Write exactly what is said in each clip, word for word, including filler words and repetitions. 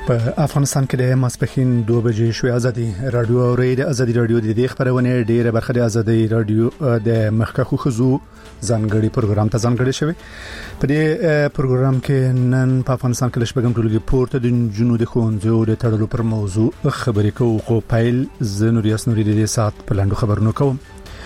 په افغانستان کې د ماسپخین دوه بجې شوې ازادي رادیو او ریډیو ازادي رادیو د دې خبرونه ډیره برخه د ازادي رادیو د مخکخو خزو ځانګړي پروګرام ته ځانګړي شوی. په دې پروګرام کې نن په افغانستان کې لږ ټولګي پورته د جنوب د خوندزو د تړلو پر موضوع خبرې کوو. خو پایل زنوریاس نوري د سات په لاندو خبرونه کوم.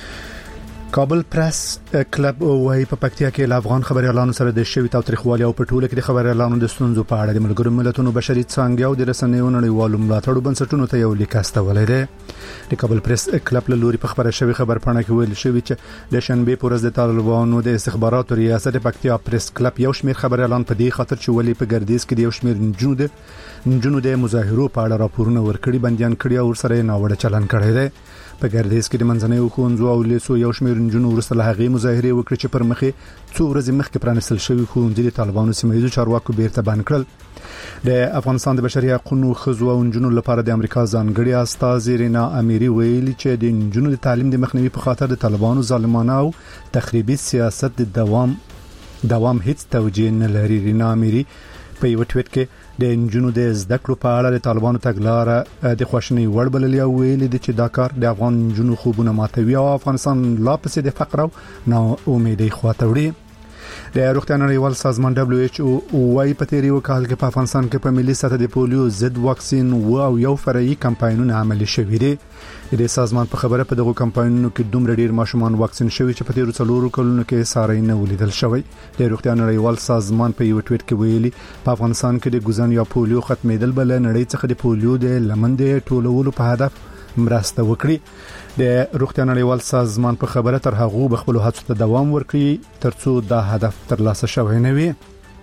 کابل پریس کلب وايي په پکتیا کې ل افغان خبريالانو سره د شوی تاریخوالي او په ټوله کې د خبريالانو د ستونزو په اړه د ملګرو ملتونو بشري څانګې او د رسنیو نړیوالو ملاتړو بنسټونو ته یو لیک استولې ده. د کابل پریس کلب له لوري په خبره شوی خبر پاڼه کې ویل شوی چې د شنبه پورز د طالبانو د استخباراتو ریاست د پکتیا پریس کلب یو شمېر خبريالان په دې خاطر چې ولې په ګردیز کې د یو شمېر نجونو د نجونو د مظاهرو په اړه راپورونه ورکړي بنديان کړي او سره ناوړه چلن کړی دی. په ګردیز کې د منځنۍ خوندزو او لیسو یو شمېر نجونو ورسره له هغې مظاهرې وکړي چې پر مخې څو ورځې مخکې پرانستل شوی خوندې د طالبانو سیمه‌ییزو چارواکو بیرته بند کړل. د افغانستان د بشري حقوقو خزو او نجونو لپاره د امریکا ځانګړي استاذ رینا اميري ویلي چې د نجونو د تعلیم د مخنیوي په خاطر د طالبانو ظالمانه او تخریبي سیاست د دوام دوام هیڅ توجیه نه لري. رینا اميري په یو ټویټ کې د نجونو د زده کړو په اړه د طالبانو تګلارې د خوښنۍ وړ بللې او ویلي د چې دا کار د افغان نجونو خوبونه ماتوي او افغانستان لا پسې د فقر او نا امیدي خواته وړي. د روغتیا نړیوال سازمان دبليو ایچ او وايي په تیری وکال کې په افغانستان کې په ملي سطح د پولیو ضد واکسین او یو فرعي کمپاینونه عملي شوي دي. د سازمان په خبره په دغه کمپاینونو کې دومره ډیر ماشومان واکسین شوي چې په تیرو څلورو کلونو کې ساري نه ولیدل شوی. د روغتیا نړیوال سازمان په یو ټویټ کې ویلي په افغانستان کې د ګوزن یا پولیو ختمېدل بل نړۍ څخه د پولیو د لمندې ټولولو په هدف مرسته وکړي. د روغتیا نړیوال سازمان په خبره تر هغه بخپل هڅو ته دوام ورکړي ترڅو دا هدف ترلاسه شوی نه وي.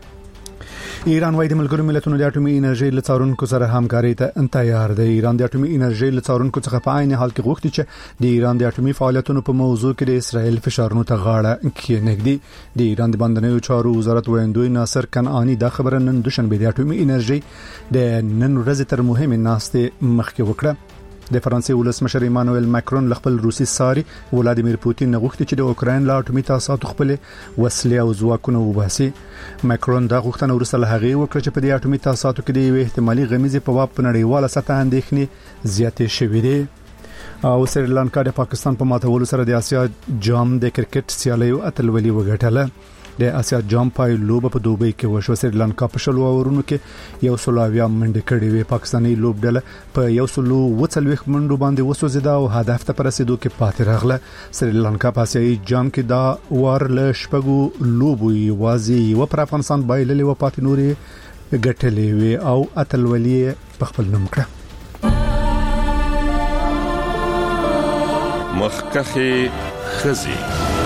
ایران وايي د ملګرو ملتونو د اټومي انرژي لڅارونکو سره همکاري ته تیار دی. ایران د اټومي انرژي لڅارونکو څخه په عین حال کې غوښتي چې د ایران د اټومي فعالیتونو په موضوع کې د اسرائیل فشارونو ته غاړه کېنږدي. د ایران د بندنیو چارو وزارت ویندوی ناصر کنعانی دا خبره نن دوشنبه د اټومي انرژي د نن ورځ تر مهمه ناستې مخکې وکړه. د فرانسې ولسمشر ایمانوئل ماکرون خپل روسي ساري ولادیمیر پوتین غوښتي چې د اوکراین لا اټومي تاسیسات خپل وسلې او ځواکونه وباسي. ماکرون دا غوښتنه ورسره هغه وکړه چې په دې اټومي تاسیساتو کې د احتمالي غمیزې په باب په نړیواله سطح اندېښنې زیاتې شوې دي. او سریلانکا د پاکستان په ماتولو سره د آسیا جام د کرکټ سیالیو اتلولي وګټله. د آسیا جام پای لوبه په دوبۍ کې وشو. سریلانکا په شلو اورونو کې یو سلاویا منډه کړې وي. پاکستاني لوبډله په یو سلو وڅلويخ منډو باندې وسوځیدا او هدف ته رسیدو کې پاتې راغله. سریلانکا په آسیایي جام کې دا وار له شپږو لوبو وازي و پر افغانستان بایللې و پاتې نوري ګټلې وي او اتلولي په خپل نوم کړه. مخکخي خزي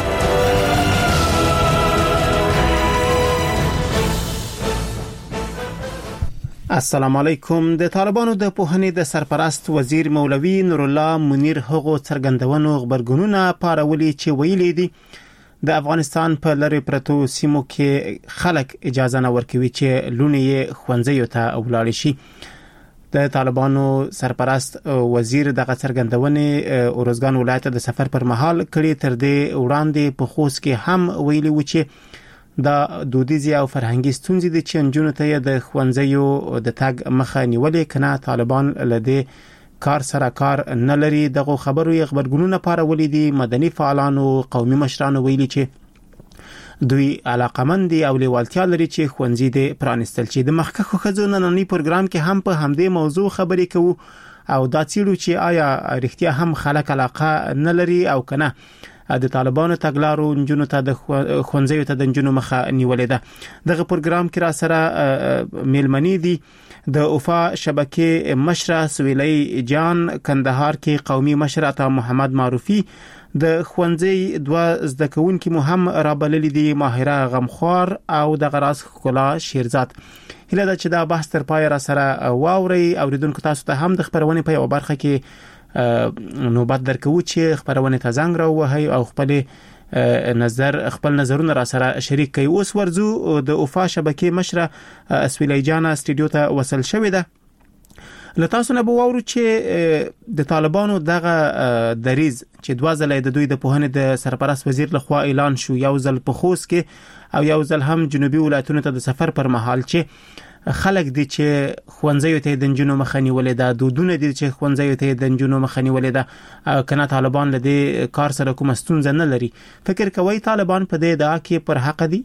السلام علیکم. د طالبانو د پوهنې د سرپرست وزیر مولوی نور الله منیر هغو څرګندونو خبرګونونه پارولي چې ویلي دي د افغانستان په لری پرتو سیمو کې خلک اجازه نه ورکوي چې لونې خوندزیو ته ولاړ شي. د طالبانو سرپرست وزیر دغه څرګندونې اورزګان ولایت د سفر پر مهال کړي. تر دې وړاندې په خوست کې هم ویلي و چې دا دودیزي او فرهنګي ستونزې د چنجونو ته د خوندزیو د تګ مخه نیولې کنه طالبان لدې کار سره کار نه لري. دغه خبرو یې خبرګونونه پارولې دي. مدني فعالانو قومي مشرانو ویلي چې دوی علاقمندي او لیوالتیا لري چې خوندزي د پرانستل چې د مخکخو خزونه نننی پروګرام کې هم په همدې موضوع خبرې کوو او دا چیرو چې آیا رښتیا هم خلک علاقه نه لري او کنه د طالبانو تګلارو نجونو ته د خوندزیو ته د نجونو مخه نیولې ده. دغه پروګرام کې را سره میلمنې دي د اوفا شبکې مشره سویلۍ جان، کندهار کې قومي مشر عطا محمد معروفي، د خوندزي دوا زده کوونکي مو هم رابللې دي ماهره غمخوار او د غراس خلا شیرزاد. هله دا چې دا بحث تر پای را سره واوري اوریدونکو تاسو ته هم د خبرونه په یو برخه کې نوبت درکو چې خبرونه ته زنګ راوهي او خپل نظر خپل نظرونه را سره شریک کوي. اوس ورزو د اوفا شبکې مشره سویلۍ جان استودیو ته وصل شوې ده. لتاسو نه بوورو چې د طالبانو دغه دریز چې دوه ځله د دوی د پوهنې د سرپرست وزیر لخوا اعلان شو، یو ځل په خوست کې او یو ځل هم جنوبي ولایتونو ته د سفر پر مهال چې خلک دي چې خوندزیو ته د جنونو مخنی ولې دا دودونه دي چې خوندزیو ته د جنونو مخنی ولې دا کنه طالبان لدی کار سره کوم ستونزه نه لري. فکر کوي طالبان په دې دا کې پر حق دي؟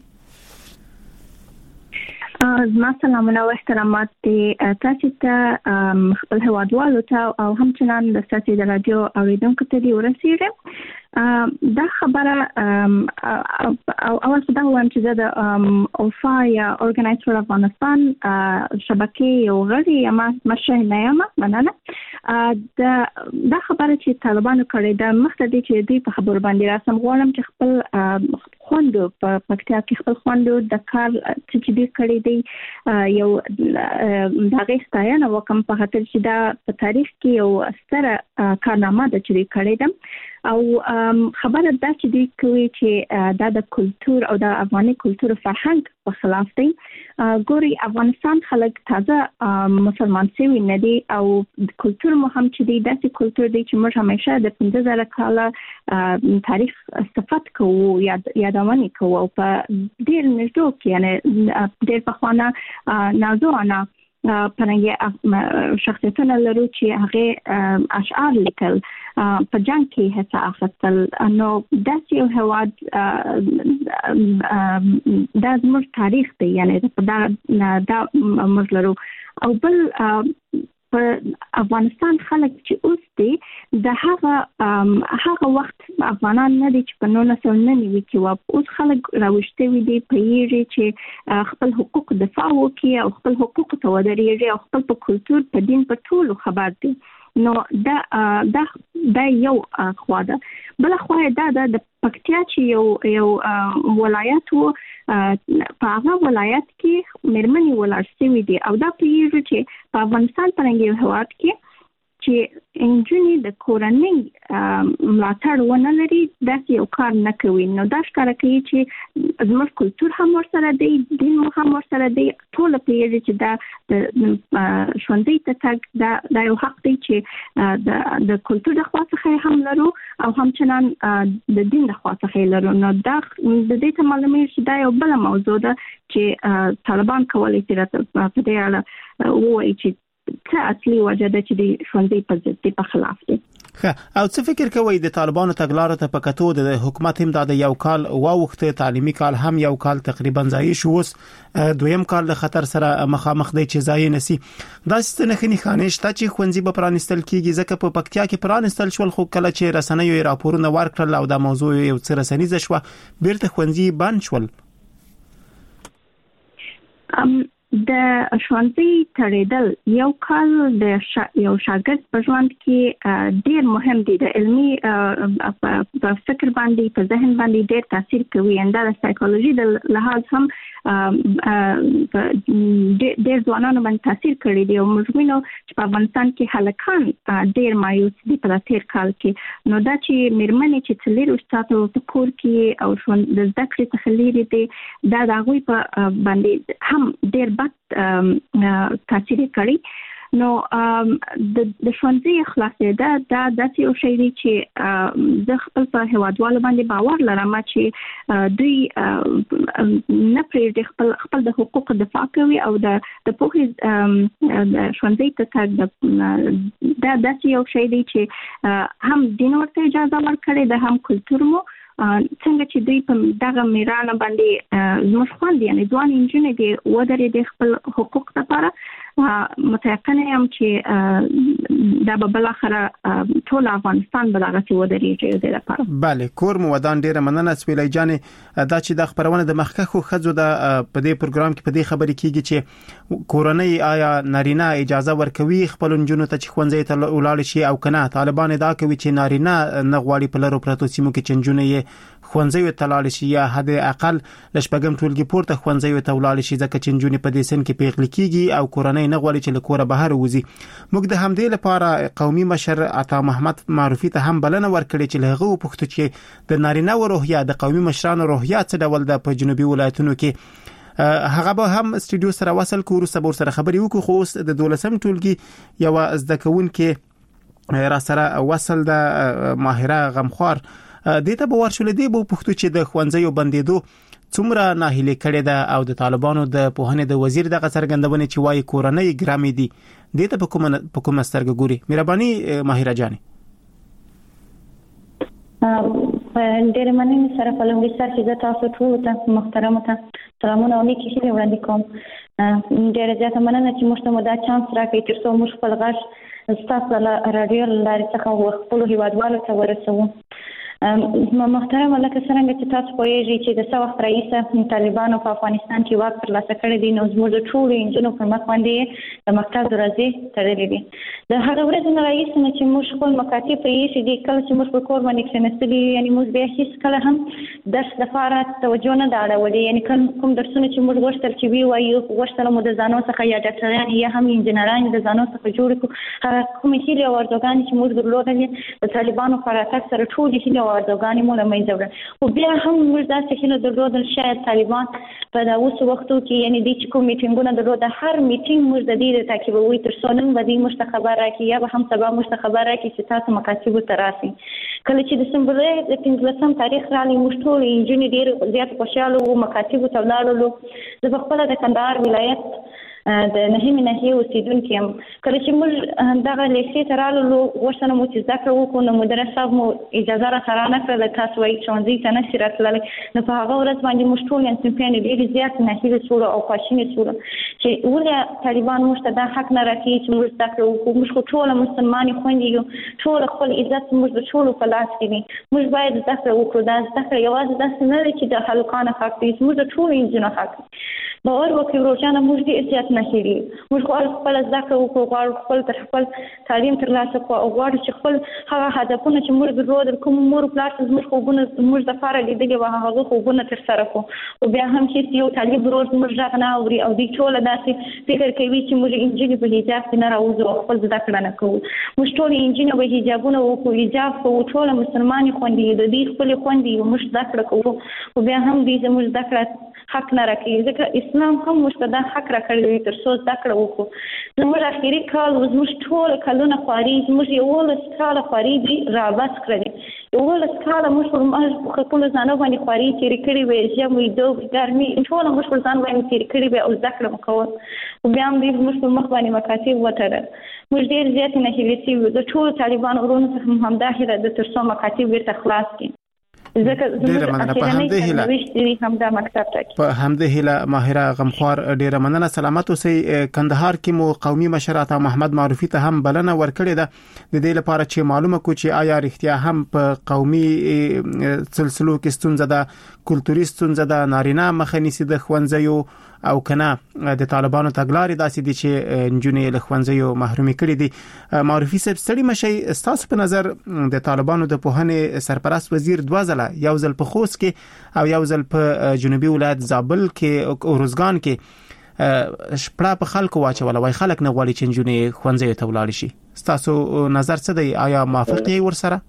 زما سلامونه او احترامات دي تاسو ته خپل هوادوالو ته او همچنان د تاسو د رادیو اوریدونکو ته دی ورسیږي. دا خبره او اول څه دا وایم چې د اوفا یا اورګنایز فور افغانستان شبکې یو غړی یم مشه نه یم مننه. دا خبره چې طالبانو کړې ده مخته دي چې دوی په خبرو باندې راسم غواړم چې خپل خوندو په پکتیا کې خپل خوندو د کار چې دې کړې دي یو د غیستاینه وکم په خاطر چې دا په تاریخ کې یو ستره کارنامه ده چې دې کړې ده او خبره ده چې دې کوي چې دا د کلچر او د افغاني کلچر او فرهنګ په خلاف دی. ګوري افغانستان خلک تازه مسلمان شوي نه دي او کلچر مو هم چې دی داسې کلچر دی چې موږ همیشه د پنځه زره کاله تاریخ صفت کوو یا یادونه کوو په ډېر نږدې کې یعنی ډېر پخوانه نازوانه پرنګي شخصیتونه لرو چې هغه اشعار لیکل په جنگ کې هڅه اخیستل نو داسې یو هواد د زموږ تاریخ دی یعنی دا دا موږ لرو. او بل په افغانستان خلک چې اوس دي د هغه هغه وخت افغانان نه دي چې په نولس سوه نهه نوي کې و اوس خلک راوښتي دي په یې چې خپل حقوق دفاع وکړي او خپل حقوق ته ودرېږي او خپل په کلچر په دین په ټولو خبر دي. نو دا دا دا یو خوا ده. بل خوا دا د پکتیا چې یو یو ولایت وو په هغه ولایت کې مېرمنې ولاړ شوي دي او دا پیږي چې په افغانستان پرنګي هواد کې چې انجونی د کورنۍ ملاتړ ونه لري داسې یو کار نه کوي. نو دا ښکاره کوي چې زموږ کلچر هم ورسره دی دین مو هم ورسره دی ټول پیږي چې دا د ژوندۍ ته تګ دا دا یو حق دی چې د د کلچر د خوا څخه هم لرو او همچنان د دین د خوا څخه لرو. نو دا د دې ته معلومه چې دا یو بل موضوع ده چې طالبان کولی شي په دې اړه وایي چې څه اصلي وجه ده چې د ژوندۍ په ضد په خلاف دي. ښه او څه فکر کوي د طالبانو تګلارو ته په کتو د حکومت هم د یو کال واوخته تعلیمي کال هم یو کال تقریبا ځای شو اوس دویم کال د خطر سره مخامخ دی چې ځای نسی دا ستنه خني خانه شته چې خوندزي به پرانستل کیږي ځکه په پکتیا کې پرانستل شول خو کله چې رسنیو راپورونه ورکړل او د موضوع یو څه رسنیزه شو بیرته خوندزي بند شول. ام د ښوونځي تړېدل یو کال د شا... یو شاګرد په ژوند کې ډېر مهم دی. د علمي په فکر باندې په ذهن باندې ډېر تاثیر کوي. انده د سایکولوژي د لحاظ هم ډېر ځوانانو باندې تاثیر کړی دی او موږ وینو چې په افغانستان کې هلکان ډېر مایوس دي په تیر کال کې. نو دا چې مېرمنې چې څلور ساعته په کور کې او ژوند د زده کړې څخه لري دي دا د هغوی په باندې هم ډېر بد تاثیر کړی. نو د د ژوندۍ خلاصې دا دا داسې یو شی دی چې د خپل په هوادوالو باندې باور لرم چې دوی نه پرېږدي خپل خپل د حقوق دفاع کوي او د د پوهې د ژوندۍ ته تګ دا داسې یو شی دی چې هم دین ورته اجازه ورکړي ده هم کلتور مو څنګه چې دوی په دغه میرانه باندې زموږ خوند یعنی ځوان انجونې دي ودرې د خپل حقوق لپاره متيقنه یم چې دا به بل اخره ټول افغانستان به دغه څه ودرېږي د لپاره. بله کور مو ودان ډیره مننه سپیلای جانې دا چې د خبرونه د مخکخو خځو د په دې پروګرام کې په دې خبرې کیږي چې کورنۍ آیا نارینه اجازه ورکوي خپل انجونو ته چې خوندزي ته ولاړ شي او کنه طالبان دا کوي چې نارینه نه غواړي په لرو پرتو سیمو کې چنجونه خوندزي ته لاړ شي یا حد اقل لشپګم ټولګي پورته خوندزي ته ولاړ شي ځکه چې انجونې په دې سن کې پیغلي کیږي او کورنۍ نه غواړي چې له کوره بهر وځي. موږ د همدې لپاره قومي مشر عطا محمد معروفي ته هم بلنه ورکړې چې له هغه پوښتنه چې د نارینه و روحیه د قومي مشرانو روحیه څه ډول ده په جنوبي ولایتونو کې هغه به هم استودیو سره وصل کور سره سره خبري وکړو خو اوس د دولسم ټولګي یو زده کوونکې را سره وصل د ماهره غمخوار د ته به ورشل دی بو پښتو چې د خوانځیو بندیدو څومره ناهیلي کړي ده او د طالبانو د پوهنې د وزیر د څرګندونې چې وايي کورنۍ ګرامي دي د ته په کوم په کوم سترګه ګوري مهرباني ماهره جاني ډېر مننه سره په لومړي سر کې تاسو ټول ته محترم ته سلامونه او نیکی هیله وړاندې کوم ډېر زیاته مننه چې موږ ته مو دا چانس راکړی ترڅو موږ خپل غږ ستاسو له رادیو لارې څخه خپل هیوادوالو ته ورسوو محترم لکه څنګه چې تاسو پوهیږئ چې د څو وخت راهیسه طالبانو په افغانستان کې واک ترلاسه کړی دی نو زموږ د ټولو انجونو پر مخ باندې د مکتب دروازې تړلې دي د هغه ورځې نه راهیسه چې موږ خپل مکاتب پرېښي دي کله چې موږ په کور باندې کښېنستلي یعنې موږ بیا هېڅ کله هم درس لپاره توجه نه ده اړولې یعنې کوم درسونه چې موږ غوښتل چې ووایو غوښتل مو د ځانو څخه یا ډاکټران یا هم انجینران د ځانو څخه جوړ کړو هغه کومې هیلې او ارزوګانې چې موږ درلودلې د طالبانو په راتګ سره ټولې هیلې او ارزوګانې مو له منځه وړل خو بیا هم موږ داسې هیله درلودل شاید طالبان په دا اوس وختو کې یعنې دوی چې کوم میټینګونه درلوده هر میټینګ موږ د دې د تعقیبوي تر څو نن به دوی موږ ته خبر راکړي یا به هم سبا موږ ته خبر راکړي چې تاسو مکاتبو ته راسئ کله چې د سمبولۍ د پنځلسم تاریخ راغلی موږ ټولې نجونې ډېرې زیات خوشحاله وو مکاتبو ته ولاړلو زه پخپله د کندهار ولایت د نهمې ناحیې اوسېدونکې یم کله چې موږ دغه لیسې ته راللو غوښتنه مو چې زده کړه وکړو نو مدرس صاحب مو اجازه راته رانکړله تاسو وایي ښوونځي ته نشئ راتللی نو په هغه ورځ باندې موږ ټول صنفیانې ډېرې زیات ناهیلې شولو او خواشینې شولو چې ولې طالبان موږ ته دا حق نه راکوي چې موږ زده کړه وکړو موږ خو ټوله مسلمانې خویندې یو ټول خپل عزت موږ د ټولو په لاس کې دی موږ باید زده کړه وکړو دا زده کړه یوازې داسې نه دی چې د هلکانو حق دی زموږ د ټولو نجونو حق دی باور وکړئ ورورجانه موږ ډېر زیات ناهیلي موږ غواړو خپله زده کړه وکړو غواړو خپل تر خپل تعلیم ترلاسه کړو او غواړو چې خپل هغه هدفونه چې موږ درلودل کوم مور پلار چې زموږ خوبونه زموږ دپاره لیدلي وو هغه خوبونه ترسره کړو خو بیا هم هېڅ یو طالب ورور زموږ غږ نه اوري او دوی ټوله داسې فکر کوي چې موږ نجونې په حجاب کې نه راوځو او خپل زده کړه نه کوو موږ ټولې نجونې به حجابونه وکړو حجاب کوو ټوله مسلمانې خویندې یو د دوی خپلې خویندې یو موږ زده کړه کوو خو بیا هم دوی زموږ زده کړه حق نه راکوي ځکه اسلام هم موږ ته دا حق راکړی دی تر څو زده کړه وکړو زموږ اخري کال زموږ ټول کلونه خواري زموږ یولس کاله خواري دي رابس کړی یولس کاله موږ پر خپلو ځانو باندې خواري تېرې کړې وې ژمی دوب ګرمي ټوله موږ پر ځان باندې تېرې کړې وې او زده کړه مو کول خو بیا هم دوی زموږ پر مخ باندې مکاتب وتړل موږ ډېر زیاتې ناهیلې سوي وو د ټولو طالبانو وروڼو څخه هم همدا هیله ده تر څو مکاتب بیرته خلاص کړي ډیره مننه په همدې هیله په همدې هیله ماهره غمخوار ډیره مننه سلامت اوسئ کندهار کې مو قومي مشرات محمد معروفي ته هم بلنه ورکړې ده د دې لپاره چې معلومه کو چې آیا رښتیا هم په قومي سلسلو کې ستونزه ده کلتوري ستونزه ده نارینه مخه نیسي د ښوونځیو او کنه د طالبانو تګلارې داسې دي چې نجونې له ښوونځیو محرومي کړي دي معروفي صاحب ستړي مشي ستاسو په نظر د طالبانو د پوهنې سرپرست وزیر دوه ځله یو ځل په خوست کې او یو ځل په جنوبي ولایت زابل کې او روزګان کې شپړه په خلکو واچول وای خلک نه غواړي چې نجونې ښوونځیو ته ولاړ شي ستاسو نظر څه دی آیا موافق یې ورسره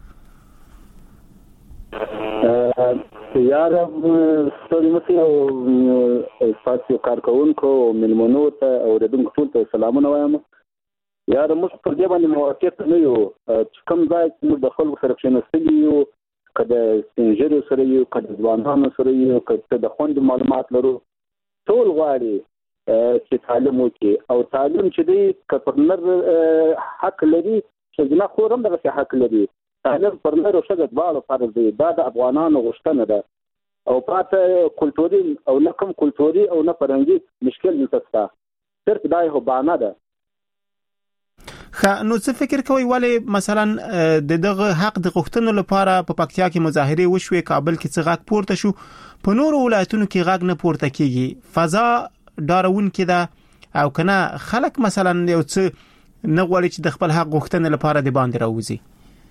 یار ستوري مخې او تاسو کارکونکو ملمنو ته او ردونکو ټول ته سلامونه وایم یار موږ پر دې باندې موافق نه یو چې کوم ځای چې موږ د خلکو سره کښېنستلي یو کله سنجرو سره یو کله ځوانانو سره یو کله د خوند معلومات لرو ټول غواړي چې تعلیم وکړي او تعلیم چې دی کپرنر حق لري چې نه خو هم دغه حق لري تعلیم پر نر او ښځه دواړو فرض دی دا د افغانانو غوښتنه ده او پاته کلتوري او نه کوم کلتوري او نه فرهنګي مشکل دلته شته صرف دا یو بهانه ده خا نو څه فکر کوي ولې مثلا د دغه حق د غوښتنو لپاره په پکتیا کې مظاهره وشوي کابل کې څه غاک پورته شو په نورو ولایتونو کې غاک نه پورته کیږي فضا ډارون کې ده او کنه خلک مثلا یو څه نه غواړي چې د خپل حق غوښتنې لپاره د باندې راوځي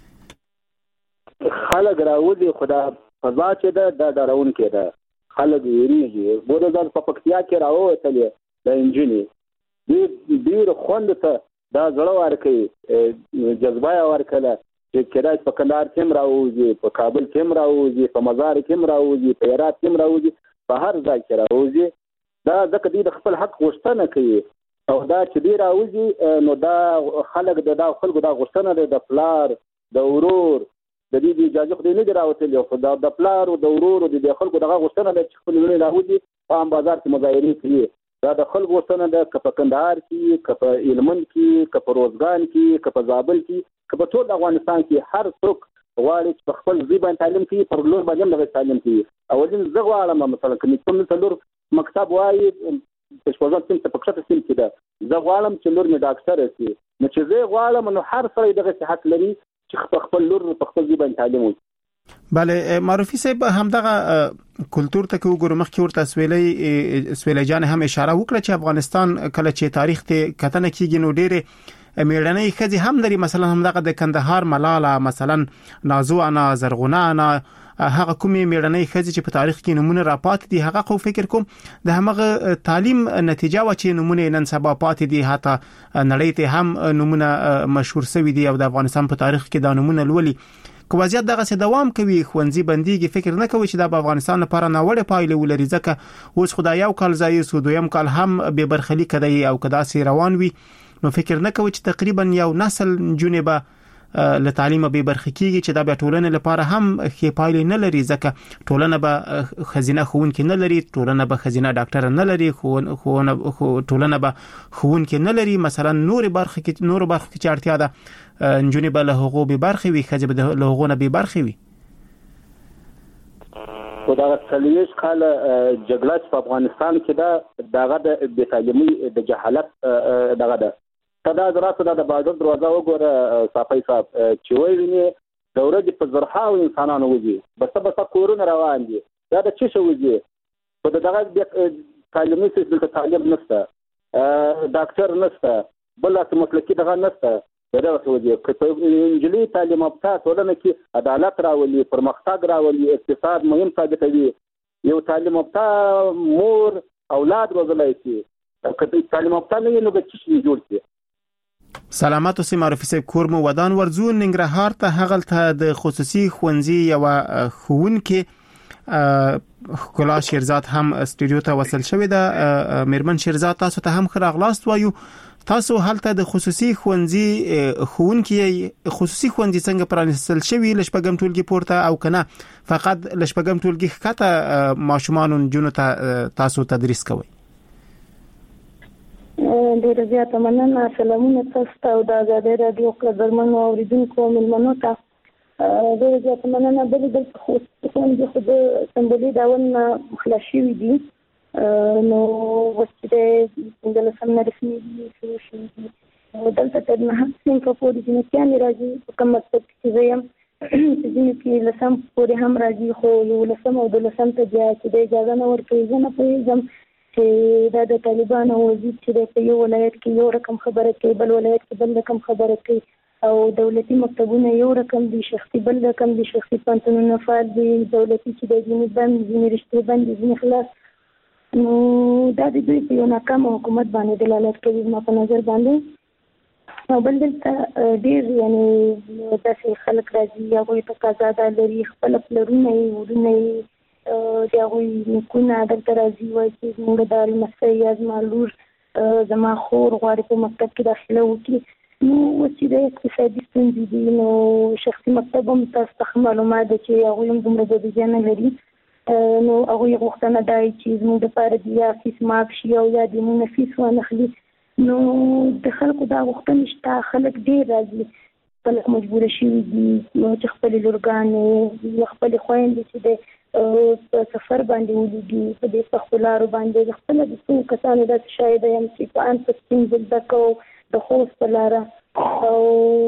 خلک راوځي خدا فضا چې ده دا ډارون کې ده خلک ویریږي ګوره ځان په پکتیا کې راووتلې د انجینې ډېر خوند ته دا زړه ورکوي جذبه یې ورکړله چې کېدای په کندهار کې هم راوځي په کابل کې هم راوځي په مزار کې هم راوځي په هرات کې هم راوځي په هر ځای کې راوځي دا ځکه دوی د خپل حق غوښتنه کوي او دا چې دوی راوځي نو دا خلک د دا خلکو دا غوښتنه ده د پلار د ورور د دې اجازه خو نه راوتلی خو د پلار او د ورور او د خلکو دغه غوښتنه ده چې خپل لوري راوځي په عام بازار کې مظاهرې کوي. دا د خلکو غوښتنه ده که په کندهار کې که په هلمند کې که په روزګان کې که په زابل کې که په ټول افغانستان کې هر څوک غواړي چې په خپل ځای باندې تعلیم کوي پر لور باندې هم دغه تعلیم کوي. اولین زه غواړم مثلا که کوم څلور مکتب وایي په شپږم صنف په کښته صنف کې ده زه غواړم چې لور مې ډاکټره شي نو چې زه غواړم نو هر سړی دغه حق لري چې خپل لور په خپل ځای باندې تعلیم وکړي. بله معرفي صاحب همدغه کلچر ته کو ګورو مخکې ورته سویلې سویلې جان هم اشاره وکړه چې افغانستان کله چې تاریخ ته کتنه کیږي نو ډېره میړنۍ خځې هم لري. مثلا همدغه د کندهار ملاله مثلا نازو انا زرغونه انا هغه کومې میړنۍ خځې چې په تاریخ کې نمونه راپات دي هغه خو فکر کوم د هغه تعلیم نتیجه و چې نمونه نن سبا پات دي حتی نړۍ ته هم نمونه مشهور شوی دي او د افغانستان په تاریخ کې دا نمونه لولي. کو وضعیت دغه څه دوام کوي خوندزي بنديږي فکر نه کوي چې د افغانستان لپاره ناوړه پایلې ولري ځکه اوس خدای یو کال ځای سو دویم کال هم به برخلي کړي او کدا سي روان وي نو فکر نه کوي چې تقریبا یو نسل جنبه له تعلیم به برخه کیږي چې د ټولنې لپاره هم خې پایلې نه لري ځکه ټولنه به خزینه خون کې نه لري ټولنه به خزینه ډاکټر نه لري خو ټولنه به خون کې نه لري مثلا نور برخه کې نور برخه کې اړتیا ده انجونی به له حقوق به برخه وي خځه به له حقوق نه به برخه وي. خو دا څلويش کال جګړه په افغانستان کې دا دغه د بې تعلیمي د جهالت دغه ده دا دراسه د بازار دروازه وګوره صافي صاحب چې وایي د ورځې په زرهاو انسانانو وځي بس بس کورونه روان دي دا د چی شو وځي په دغه تعلیمي سیستم ته تعلیم نشته ډاکټر نشته بل څه مسلکي دغه نشته دا څه وځي چې انجلي تعلیم یافته ټولنه کې عدالت راولي پرمختګ راولي اقتصاد مهم ثابتوي یو تعلیم یافته مور اولاد روزلای شي که تعلیم یافته نه نو به څه جوړ شي. سلامات اوسې معرفي صاحب کور مو ودان ورزو ننګرهار ته هغه ته د خصوصي ښوونځي یو ښوونکي کلا شیرزاد هم استودیو ته وصل شوی ده. میرمن شیرزاد تاسو ته هم خراغلاست وایو تاسو هلته د خصوصي ښوونځي ښوونکي خصوصي ښوونځي څنګه پرانستل شوی لشپګم ټولګي پورته او کنه فقط لشپګم ټولګي ښکته ماشومان جنو ته تاسو تدریس کوي. ډیره زیاته مننه سلامونه تاسو ته او د آزادۍ رادیو قدرمنو اوریدونکو ملمنو ته ډیره زیاته مننه. بل بل خو څنګه خو د سمبولي داون خلاص شوی دي نو وڅته د لسم رسمي شو شو دلته تر نه سیم په پوری دي چې راځي کوم مطلب چې زم چې دې کې لسم پوری هم راځي خو یو لسم او د لسم ته چې د اجازه نه ورکوي نه پېژم چې دا د طالبانو وزیر چې په یو ولایت کې یو رقم خبره کوي بل ولایت کې بل رقم خبره کوي او دولتي مکتبونه یو رقم دي شخصي بل رقم دي شخصي پانتونونه فعال دي دولتي چې د ځینې بند ځینې رشتې بند ځینې خلاص نو دا د دوی په یو ناکام حکومت باندې دلالت کوي ما په نظر باندې او بل دلته ډېر یعنی داسې خلک راځي هغوی ته قضا لري خپل پلرونه یې ورونه یې د هغوی نیکونه دلته راځي وایي چې زموږ د لمسۍ یا زما لور زما خور غواړي په مکتب کې داخله وکړي نو اوس چې د اقتصادي ستونزې دي نو شخصي مکتب هم تاسو ته معلومات ده چې هغوی هم دومره بودیجه نه لري نو هغوی غوښتنه دا وي چې زموږ دپاره د یا فیس معاف شي او یا د مونه فیس وانخلي نو د خلکو دا غوښتنې شته خلک ډېر راځي خلک مجبوره شوي دي چې خپلې لورګانې یا خپلې خویندې چې د په سفر باندې ولیږي په دې سختو لارو باندې خپله د څو کسانو داسې شاهده یم چې په ان په ستونزو زده کوو د خوست په لاره او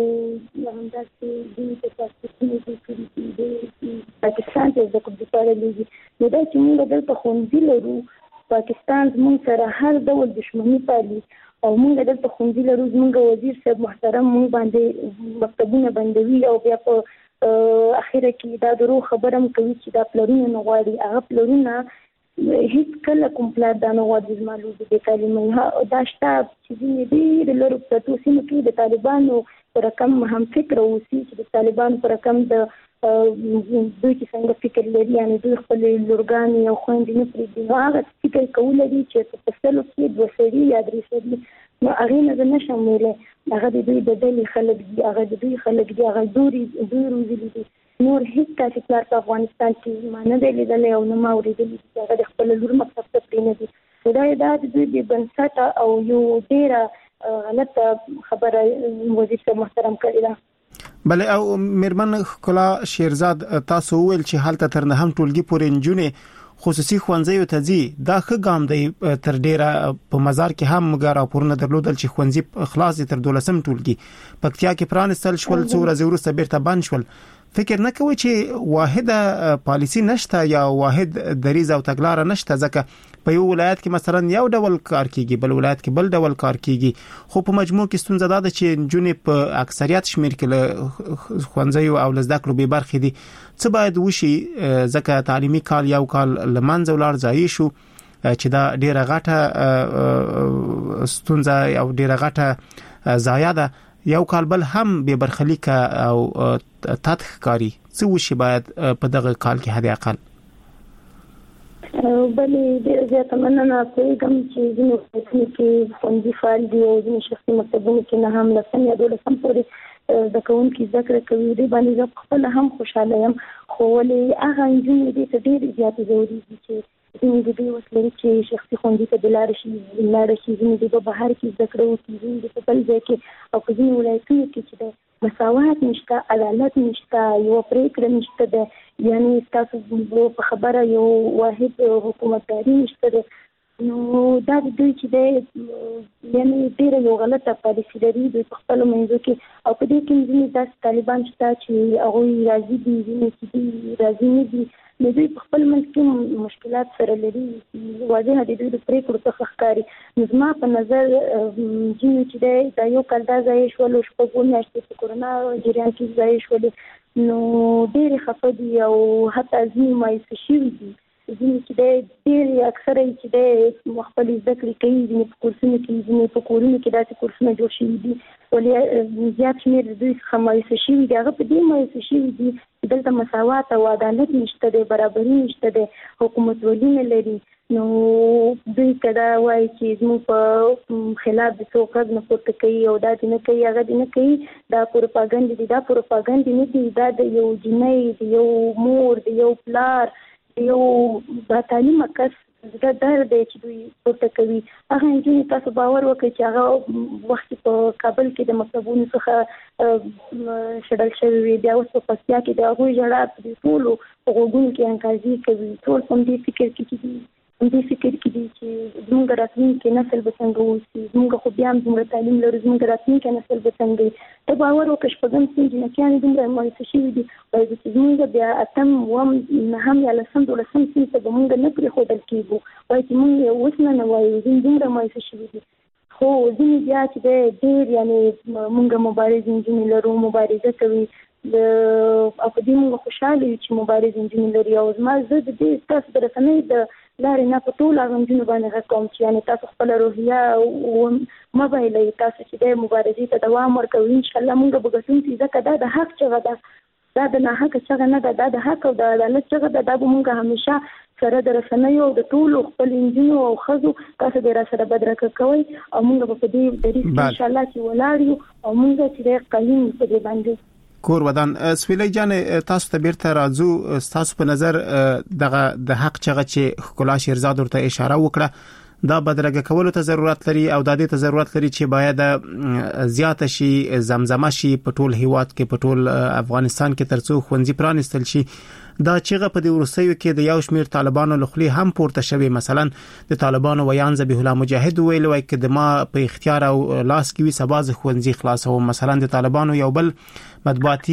همداسې دوی په پاسپورټونه دوی کړي دي د پاکستان ته زده کړو دپاره لیږي نو دا چې موږ دلته ښوونځي لرو پاکستان زموږ سره هر ډول دښمني پالي او موږ دلته ښوونځي لرو زموږ وزیر صاحب محترم موږ باندې مکتبونه بندوي او بیا په اخیره کې دا درو خبره هم کوي چې دا پلرونه نه غواړي هغه پلرونه هیڅ کله کوم پلار دا نه غواړي زما لور د تعلیمي دا شته چې ځینې ډېرې لرو پرتو سیمو کې د طالبانو په رقم هم فکر اوسي چې د طالبانو په رقم د دوی چې څنګه فکر لري یعنې دوی خپلې لورګانې او خویندې نه پرېږدي نو هغه فکر کولی دي چې په سلو کې دوه سړي یا درې سړي نو هغې نه زه نشم ویلی هغه د دوی د ډلې خلک دي هغه د دوی خلک دي هغه دوی دوی روزلي دي نور هیڅ تاسو پلار په افغانستان کې ما نه دی لیدلی او نه ما اورېدلی چې هغه د خپل لور مکتب ته پرې نه دي. دا دا د دوی د بنسټ او یو ډېره غلطه خبره وزیر صاحب محترم کړې ده. بله او میرمن ښکلا شیرزاد تاسو ویل چې حالت تر نه هم ټولګي پورې نجونې خصوصي ښوونځیو ته ځي. دا ښه ګام دی. تر ډیره په مزار کې هم موږ راپورونه درلودل چې ښوونځي خلاص تر دولسم ټولګي پکتیا کې پرانستل شول، څو ورځې وروسته بیرته بند شول. فکر نه کوي چې واحده پالیسی نشته یا واحد دریز او تګلارې نشته، ځکه په یو ولایت کې مثلا یو ډول کار کیږي، بل ولایت کې بل ډول کار کیږي، خو په مجموع کې ستونزه ده چې جنې په اکثریت شمیر کې له ښوونځیو او زده کړو به برخې دي. څه باید وشي ځکه تعلیمي کال یو کال لمنځه ولاړ ځای شو چې دا ډیره غټه ستونزه او ډیره غټه ضایع ده. یو کال بل هم به برخلیک او تدخکاری څه وشي باید په دغه کال کې حد اقل. بلې ډېر زیاته مننه کوم چې زموږ په کې ښوونځي فعال دي او زموږ شخصي مکتبونو کې نه هم لسم یا دولسم پورې زده کوونکي زده کړه کوي. دې باندې زه خپل هم خوشاله یم، خو ولې هغه نجونې دې ته ډېرې زیاتې ضروري دي چې زموږ د دې وسلې چې شخصي ښوونځي ته د لاړې شي لاړې شي زموږ د بهر کې زده کړه وکړي، زموږ په بل ځای کې او په ځینو ولایتونو کې چې د مساوات نشته، عدالت نشته، یو پرېکړه نشته ده، یعنی تاسو په خبره یو واحد حکومتداري نشته ده. نو دا د دوی چې دی یعنی ډېره یو غلطه پالیسي لري دوی په خپلو منځو کې، او په دې کې ځینې داسې طالبان شته چې هغوی راضي دي، ځینې چې دي راضي نه دي. نو دوی په خپل منځ کې مشکلات سره لري، واضح دي دوی د پرېکړو څخه ښکاري. نو زما په نظر ځینې چې دی دا یو کال دا ځای شولو شپږ میاشتې په کورونا جریان کې ځای شولې، نو ډېرې خفه دي او حتی ځینې مایوسه شوي دي. ځینې چې دی ډېرې اکثره یې چې دی خپلې زده کړې کوي، ځینې په کورسونو کې، ځینې په کورونو کې داسې کورسونه جوړ شوي دي، ولې زیات شمېر د دوی څخه مایوسه شوي دي. هغه په دې مایوسه شوي دي چې دلته مساوات او عدالت نشته دی، برابري نشته دی، حکومتولي نه لري. نو دوی که دا وایي چې زموږ په خلاف د څوک غږ نه پورته کوي او دا دې نه کوي هغه دې نه کوي، دا پروپاګنډ دي. دا پروپاګنډ نه دي، دا د یو جنۍ، د یو مور، د یو پلار، یو با تعلیمه کس دا درد دی چې دوی پورته کوي. هغه نجونې تاسو باور وکړئ چې هغه وخت په کابل کې د مکتبونو څخه شړل شوي وي، بیا اوس په پکتیا کې د هغوی ژړا په دې ټولو په غوږونو کې انګازې کوي. ټول په همدې فکر کې چې دي همدې فکر کې دي چې زموږ راتلونکی نسل به څنګه اوسي، زموږ خو بیا هم دومره تعلیم لرو، زموږ راتلونکی نسل به څنګه وي. ته باور وکړه شپږم صنف جنکیانې دومره مایوسه شوي دي، وایي چې زموږ بیا اتم اووم نهم یا لسم دولسم صنف ته به موږ نه پرېښودل کېږو، وایي چې موږ یې اوس نه نه وایو، ځینې دومره مایوسه شوي دي. خو ځینې بیا چې دی ډېر یعنې موږ مبارز نجونې لرو، مبارزه کوي او په دې موږ خوشحاله یو چې مبارز نجونې لري. او زما زه د دې ستاسو د رسنۍ د لارې نه په ټولو هغه نجونو باندې غږ کوم چې یعنې تاسو خپله روحیه مه بایلئ، تاسو چې دی مبارزې ته دوام ورکوئ، انشاءالله موږ به ګټونکي، ځکه دا د حق چغه ده، دا د ناحقه چغه نه ده، دا د حق او د عدالت چغه ده. دا به موږ همیشه سره د رسنیو او د ټولو خپل نجونو او ښځو تاسو دې راسره بدرګه کوئ او موږ به په دې دریځ کې انشاءالله چې ولاړ یو او موږ چې دی قلیم په دې باندې کور ودان. سویلې جان تاسو ته بیرته راځو. تاسو په نظر دغه د حق چغه چې ښکلا شیرزاد ورته اشاره وکړه دا بدرګه کولو ته ضرورت لري او د دې ته ضرورت لري چې باید زیات شي، زمزمه شي په ټول هیواد کې، په ټول افغانستان کې، ترڅو ښوونځي پرانستل شي. دا چیغه په دې ورسېو کې د یو شمیر طالبانو لخوا هم پورته شوی. مثلا د طالبانو ویان ذبیح الله مجاهد ویل وای چې د ما په اختیار او لاس کې وي سبا ز ښوونځي خلاصو. مثلا د طالبانو یو بل مطبوعاتي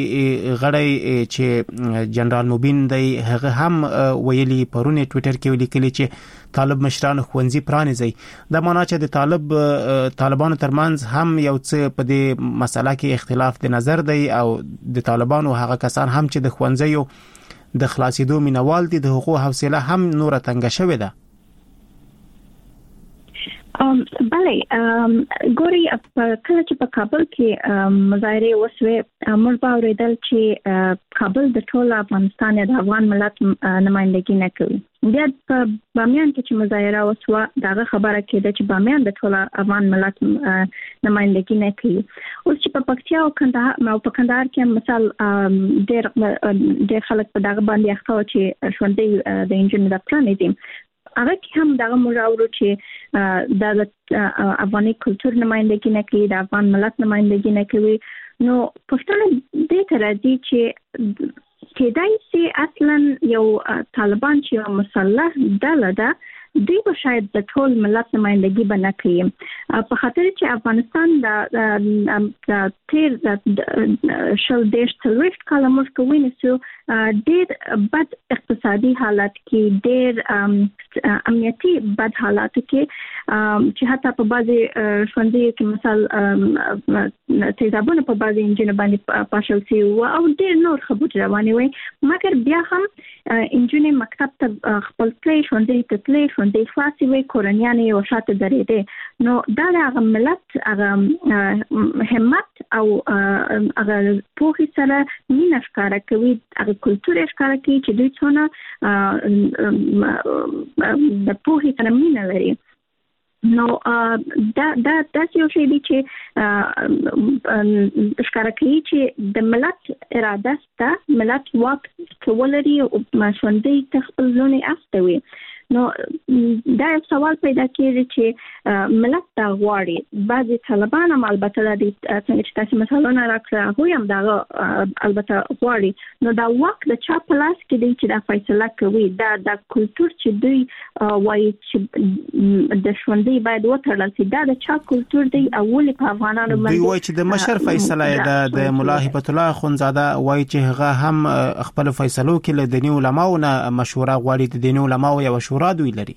غړی چې جنرال مبین دی هغه هم ویلي پرونه ټوئیټر کې ولیکلی چې طالب مشران ښوونځي پرانیزي. دا معنی چې د طالب طالبانو ترمنځ هم یو څه په دې مسله کې اختلاف د نظر دی او د طالبانو هغه کسان هم چې د ښوونځیو د خلاصېدو مینوال دي د حقوق حوصله هم نور تنګ شوې ده. ام بله ام ګوري کله چې په کابل کې مظاهره وسوي موږ باورېدل چې کابل د ټول افغانستان د افغان ملت نمائندګي نه کوي. بیا په بامیان کې چې مظاهره وسوه دغه خبره کېده چې بامیان د ټول افغان ملت نمائندګي نه کوي. اوس چې په پکتیا او کندهار او په کندهار کې مثال ډېر ډېر خلک په دغه باندې اخته و چې ژوندۍ د انجن د پلان دي هغه کې هم دغه مراورو چې د افغاني کلچر نمائندګي نه کوي د افغان ملت نمائندګي نه کوي. نو پښتون دې تر دې چې کېدای شي اصلا یو طالبان چې مسلح ډله ده دوی به شاید د ټول ملت نمائندګي به نه کوي په خاطر چې افغانستان د تیر د شل دېرش څلوېښت کاله مخکې ونیسو ډېر بد اقتصادي حالت کې ډېر امنیتي بد حالاتو کې چې حتی په بعضې ښوونځیو کې مثال تیزابونه په بعضې نجونو باندې پاشل شوي وو او ډېر نور خبرې روانې وې مګر بیا هم نجونې مکتب ته خپل تلې ښوونځي ته تلې د خاصي وي کورنیانې او شاته درېده نو دا د هغه ملت هغه همت او هغه پوهې سره مینه ښکاره کوي هغه کلتور ښکاره کوي چې دوی څونه د پوهې سره مینه لري. نو دا دا داسې یو شی دی چې ښکاره کوي چې د ملت اراده سته ملت واک ولري او ژوندی ته خپل لوڼې استوي. نو دا یو سوال پیدا کېږي چې ملت دا غواړي بعضې طالبان هم البته د دې څنګه چې تاسې مثالونه راکړه هغوی هم دغه البته غواړي. نو دا واک د چا په لاس کې دی چې دا فیصله کوي دا د کلتور چې دوی وایي چې د ژوندۍ باید وتړل شي دا د چا کلتور دی او ولې په افغانانو باندې دوی وایي چې د مشر فیصله یې د ملا هبت الله اخندزاده وایي چې هغه هم خپل فیصلو کې له دیني علماو نه مشوره غواړي د دیني علماو یو شورا دوی لري.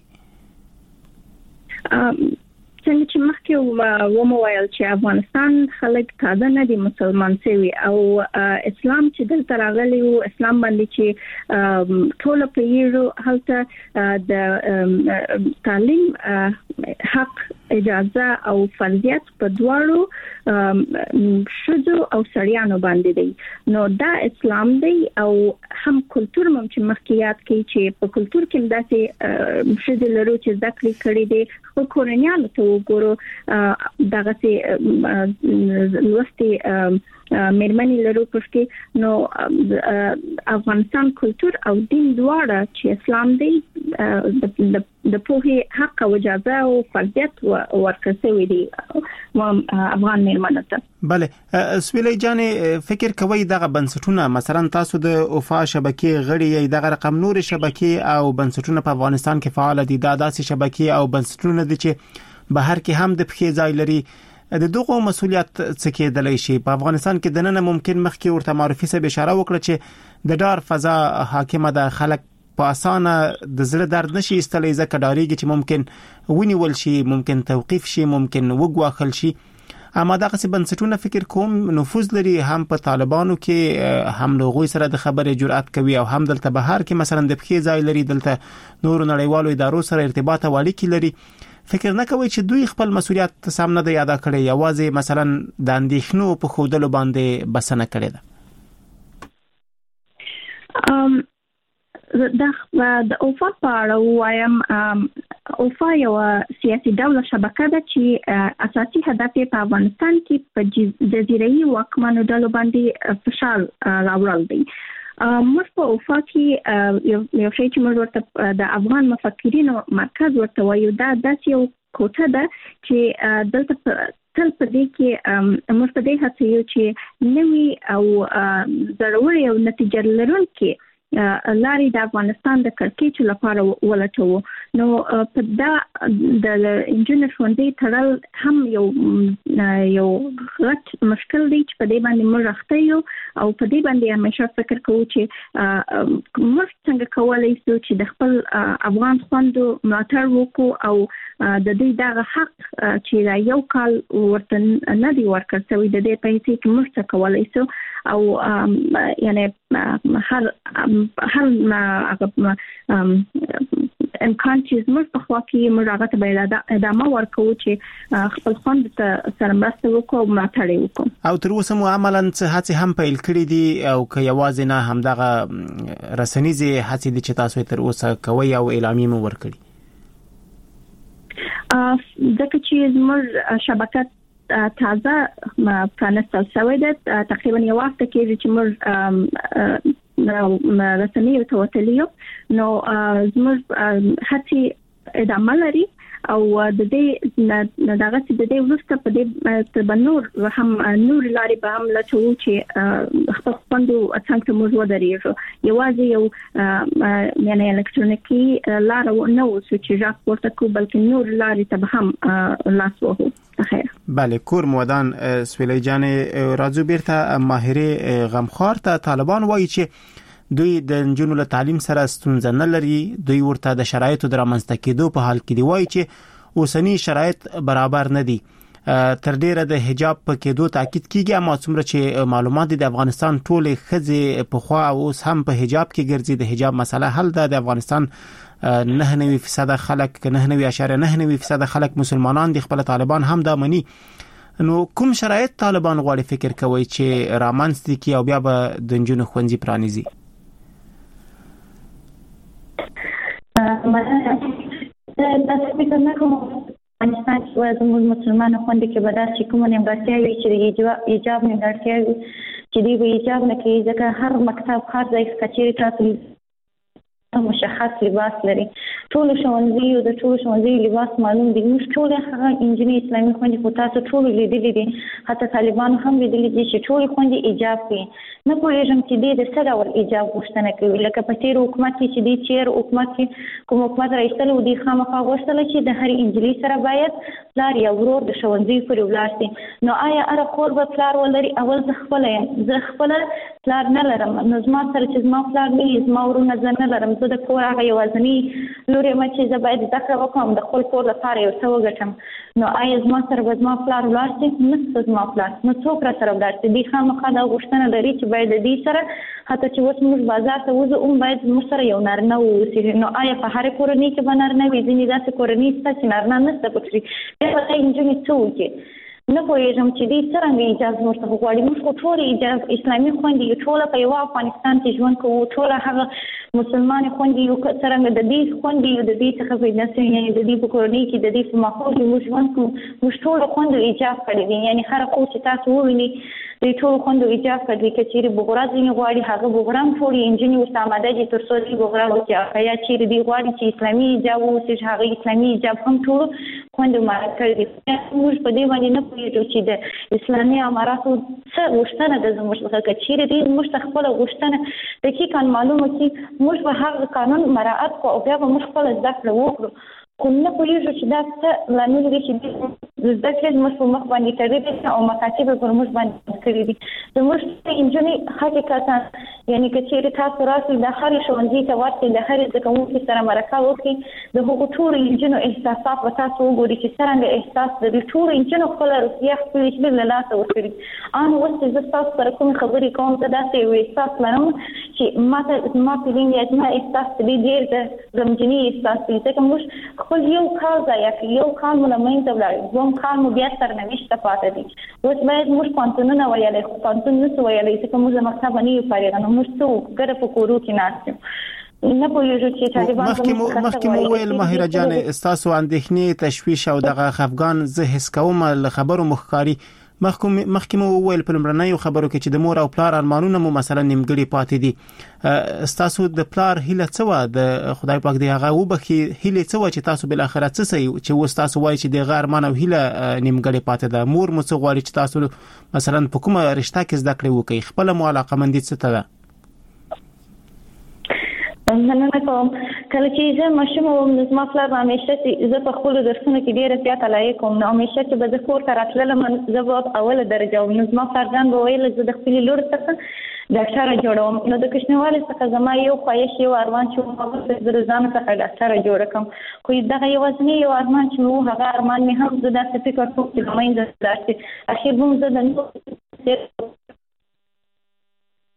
څنګه چې مخکې ومو ویل چې افغانستان خلک تازه نه دي مسلمان شوي او اسلام چې دلته راغلی و اسلام باندې چې ټول په یېرو هلته د تعلیم حق اجازه او فرضیت په دواړو شذو او سړیانو باندې دی. نو دا اسلام دی او هم کلتور مم چې مخکې یاد کړي چې په کلتور کې داسې شذ لرو چې ذکر کړی دی خو کورنیانو ته وګورو دغه سي لوستي مېرمنې لرو پښتي. نو افغانستان کلتور او دین دواړه چې اسلام دی د پوهې حق او اجازه او فرضیت ورکړی دی افغان مېرمنو ته. بله سویلې جانې فکر کوي دغه بنسټونه مثلا تاسو د اوفا شبکې غړي یې دغه رقم نور شبکې او بنسټونه په افغانستان کې فعال دي دا داسې شبکې او بنسټونه دي چې بهر کې هم د پخې ځای لري د دغه مسولیت څه کېدلی شي په افغانستان کې د نن ممکن مخکې ورته معرفي سره اشاره وکړه چې د ډار فضا حاکمه ده خلک په اسانه د زړه درد نشي استلی ځکه ډاریږي چې ممکن ونیول شي ممکن توقيف شي ممکن وګواخل شي. اما دغه څه بنسټونه فکر کوم نفوذ لري هم په طالبانو کې هم لغوي سره د خبرې جرأت کوي او هم دلته بهر کې مثلا د پخې ځای لري دلته نور نړیوالو ادارو سره ارتباط او اړیکې لري. فکر نه کوي چې دوی خپل مسولیت سم نه دی ادا کړی یوازې مثلا د اندېښنو په خودلو باندې بسنه کړې ده. ام د د اوفا په اړه وایم اوفا یو سیاسي ډوله شبکه ده چې اساسي هدف یې په افغانستان کې په جزیره‌ای واکمنو ډلو باندې فشار راوړل دی. موږ په اوفا کې یو شی چې موږ ورته د افغان مفکرینو مرکز ورته وایو دا داسې یو کوټه ده چې دلته تل په دې کې موږ په دې هڅه یو چې نوې او ضروري او نتیجه لرونکي لاري د افغانستان د کړکېچ لپاره ولټوو. نو په دا د انجینر ښوونځي تړل هم یو یو غټ مشکل دی چې په دې باندې موږ راخته یو او په دې باندې همیشه فکر کوو چې موږ څنګه کولای شو چې د خپل افغان خوندو ملاتړ وکړو او د دې دغه حق چې دا یو کال ورته نه دی ورکړل شوی د دې په هیڅ کې موږ څه کولای شو او یعنی هر هر امکان چې زموږ په خوا کې موږ هغه ته به ادامه ورکوو چې خپل خوند سره مرسته وکړو او ملاتړ وکړو. او تر اوسه مو عملاً څه هڅې هم پیل کړې دي او که یوازې نه همدغه رسنیزې هڅې دي چې تاسو تر اوسه کوي او اعلامیه مو ورکړي؟ ځکه چې زموږ شبکه تازه پرانستل شوې ده، تقریبا یو وخت کې چې موږ رسنیو ته وتلیو نو زموږ هڅې ادامه لري او د دې دغه چې د دې وروسته په دې تبنور هم نور لاري به هم لټو چې خپل خوندو څنګه موږ ودرېږو. یوازې یو یعنی الکترونیکي لار نه و چې ځا ورته کو بلکې نور لاري ته هم لاس وهو. خیر. بله، کور مودان سویلی جان راځو بیرته ماهره غمخوار ته. طالبان وایي چې دوی د نجونو له تعلیم سره ستونزه نه لري، دوی ورته د شرایطو د رامنځته کېدو په حال کې دی. وایي چې اوسنی شرایط برابر نه دي. تر ډیره د حجاب په کېدو تاکید کیږي، اما څومره چې معلومات د افغانستان ټولې ښځې په خوا او اوس هم په حجاب کې ګرځي. د حجاب مسله حل ده. د افغانستان نه نوي فیصد خلک نه نوي اشاره نه نوي فیصد خلک مسلمانان دي، خپل طالبان هم دا مني. نو کوم شرایط طالبان غواړي فکر کوي چې رامنځته کی او بیا به د نجونو ښوونځي پرانیزي؟ تاسو فکر نه کوم افغانستان کې زموږ مسلمانانو خوندې کې به داسې کومه نیمګړتیاوې چې د حجاب نیمګړتیاوې چې دوی به حجاب نه کوي، ځکه هر مکتب هر ځای کچېرې تاسو مشخص لباس لري. ټول ښوونځي او د ټول ښوونځي لباس معلوم دي. موږ ټول هغه انجنیر اسلامي خوندې خو تاسو ټول لیدلي دي، حتی طالبانو هم لیدلي دي چې ټول خوندې حجاب کوي. نه پوهېږم چې دې د څه ډول حجاب غوښتنه کوي. لکه په تېر حکومت کې چې دې چیر حکومت کې کوم حکومت راایستل و، دې خامخا غوښتله چې د هرې انجلۍ سره باید پلار یا ورور د ښوونځي پورې ولاړ شي. نو آیا هره خور به پلار ولري؟ اول زه خپله یم، زه خپله پلار نه لرم. نو زما سره چې زما پلار نه وي، زما ورونه زه نه لرم. زه د کور هغه یوازینۍ لور یم چې زه باید زده کړه وکړم، د خپل کور لپاره یو څه وګټم. نو آیا زما سره به زما پلار ولاړ شي؟ نشته زما پلار. نو څوک را سره ولاړ شي؟ دوی خامخا دا غوښتنه لري چې باید د دې سره حتی چې اوس موږ بازار ته وځو هم باید موږ سره یو نارینه واوسي. نو آیا په هرې کورنۍ کې به نارینه وي؟ ځینې داسې کورنۍ شته چې نارینه نشته پکې. بیا به دا نجونې څه وکړي؟ نه پوهېږم چې دوی څرنګه اجازه ورته غواړي. موږ خو ټولې اجازه اسلامي خویندې یو، ټوله په یوه افغانستان کې ژوند کوو، ټوله هغه مسلمانې خویندې یو. څرنګه د دې خویندې یو، د دې څخه پیدا شوي، یعنې د دې په کورنۍ کې د دې په ماحول کې موږ ژوند کوو. موږ ټولو خویندو حجاب کړی دی، یعنې هره خو چې تاسو ووینئ دوی ټولو خویندو حجاب کړی. که چېرې بغرا ځینې غواړي هغه بغرا هم ټولې نجونې ورته اماده دي تر څو دوی بغرا وکړي. یا چېرې دوی غواړي چې اسلامي حجاب واوسي، هغه اسلامي حجاب هم ټولو خویندو مراعات کړی دي. موږ په دې باندې نه پوهېږو چې د اسلامي اماراتو څه غوښتنه ده زموږ څخه. که چېرې دوی موږ ته خپله غوښتنه دقیقاً معلومه کړي، موږ به هغه قانون مراعات کړو او بیا به موږ خپله زده کړه وکړو. خو نه پوهېږو چې دا څه لامل دی چې زده کړې زموږ په مخ باندې تړلې دي او مکاتب پر موږ باندې کړي دي. زموږ نجونې حقیقتاً یعنې که چېرې تاسو راسئ د هرې ښوونځي ته ورسئ، د هرې زده کوونکي سره مرکه وکړئ، د هغو ټولو نجونو احساسات به تاسو وګورئ چې څرنګه احساس لري. ټولو نجونو خپله روحیه خپلې هیلې له لاسه ورکړي. ان اوس چې زه ستاسو سره کومې خبرې کوم، زه داسې یو احساس لرم چې ما ته زما فیلینګ یا زما احساس دی ډېر د غمجنۍ احساس دی. ځکه موږ خپل یو کال ضایع کړي، یو کال مو له منځه ولاړ، دویم کال مو بیا سرنوشت ته پاتې دي. اوس باید موږ پوهنتونونه ویلی، خو پوهنتون نشو ویلی ځکه موږ له مکتبه نه یو فارغه. نو موږ څه وکړو؟ ګډه په کورو کې ناست یو. نه پوهېږو چې طالبان مخکې مو وویل ماهره جانې ستاسو اندېښنې، تشویش او دغه خفګان زه حس کوم له خبرو مو ښکاري. مخکې مو وویل په لومړنیو خبرو کې چې د مور او پلار ارمانونه مو مثلا نیمګړي پاتې دي. ستاسو د پلار هیله څه وه؟ د خدای پاک دې هغه وبخي، هیله څه وه چې تاسو بل اخره څه سئ چې اوس تاسو وایي چې دغه ارمان او هیله نیمګړې پاتې ده؟ مور مو څه غواړي چې تاسو مثلا په کومه رشته کې زده کړې وکړئ؟ خپله مو علاقمندي څه ته ده؟ مننه کوم. کله چې زه ماشوم وم نو زما پلار به همیشه چې زه په خپلو درسونو کې ډېره زیاته لایق وم، نو همیشه چې به زه کور ته راتللم زه به اوله درجه وم. نو زما پلارجان به ویل زه د خپلې لور څخه ډاکټره جوړوم. نو د کوچنیوالي څخه زما یو خواهش یو ارمان چې وم زه د ځان څخه ډاکټره جوړه کړم. خو دغه یوازینی یو ارمان چې و هغه ارمان مې هم زه داسې فکر کوم چې له منځه لاړ شي. اخر به زه د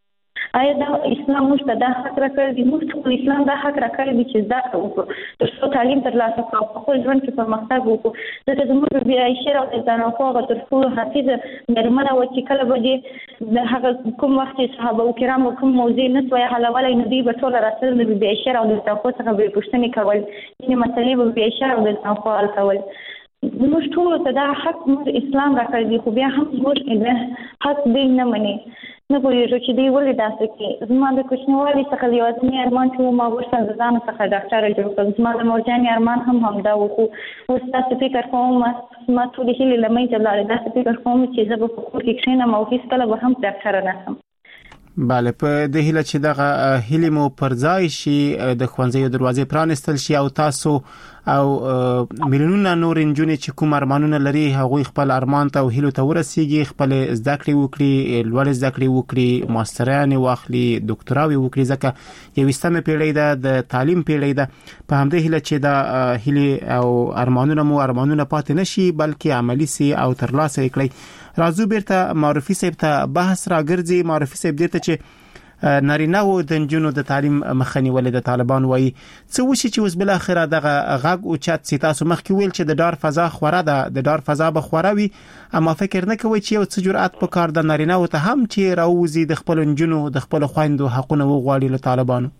آیا دا اسلام موږ ته دا حق راکړی دی؟ موږ ته اسلام دا حق راکړی دی چې زده کړه وکړو، ترڅو تعلیم ترلاسه کړو، په خپل ژوند کې پرمختګ وکړو. ځکه زموږ بیا عایشه رضی الله عنها هغه تر ټولو حافظه مېرمنه وه چې کله به دې د هغه کوم وخت چې صحابه کرامو کوم موضوع نه سوای حلولی نو دوی به ټوله راتلل د بیا عایشه رضی الله عنها څخه به یې پوښتنې کول، ځینې مسلې به بیا عایشه رضی الله عنها حل کول. زموږ ټولو ته دا حق موږ اسلام راکړی دی، خو بیا هم زموږ حق دوی نه مني. نه پوهېږو چې دوی ولې داسې کوي. زما د کوچنیوالي څخه یوازینی ارمان چې و ما غوښتل د ځان څخه ډاکټره جوړ کړم. زما د مورجانې ارمان هم همدا و، خو اوس داسې فکر کوم ما ټولې هیلې له منځه لاړې. داسې فکر کوم چې زه به په کور کې کښېنم او هېڅکله به هم ډاکټره نه شم. بله، په دې هیله چې دغه هیلې مو پر ځای شي، د ښوونځیو دروازې پرانستل شي او تاسو او میلیونونه نور نجونې چې کوم ارمانونه لري هغوی خپل ارمان ته او هیلو ته ورسیږي، خپل زده کړې وکړي، لوړې زده کړې وکړي، ماستریانې واخلي، ډاکټراوې وکړي، ځکه یویشتمه پیړۍ ده، د تعلیم پیړۍ ده. په همدې هیله چې دا هیلې او ارمانونه مو ارمانونه پاتې نشي بلکې عملی سي او ترلاسه یې کړئ. راځو بیرته معرفي صاحب ته بحث راګرځي. معرفي صاحب دې ته چې نارینه و د نجونو د تعلیم مخه نیولې د طالبان وایي، څه وشي چې اوس بل اخره دغه غږ او چت سي؟ تاسو مخکې ویل چې د ډار فضا خوره ده، د ډار فضا به خوره وي، اما فکر نه کوئ چې یو څه جرأت په کار د نارینه و ته هم چې راوځي د خپل نجونو د خپل خويندو حقونه وغواړي له طالبانو؟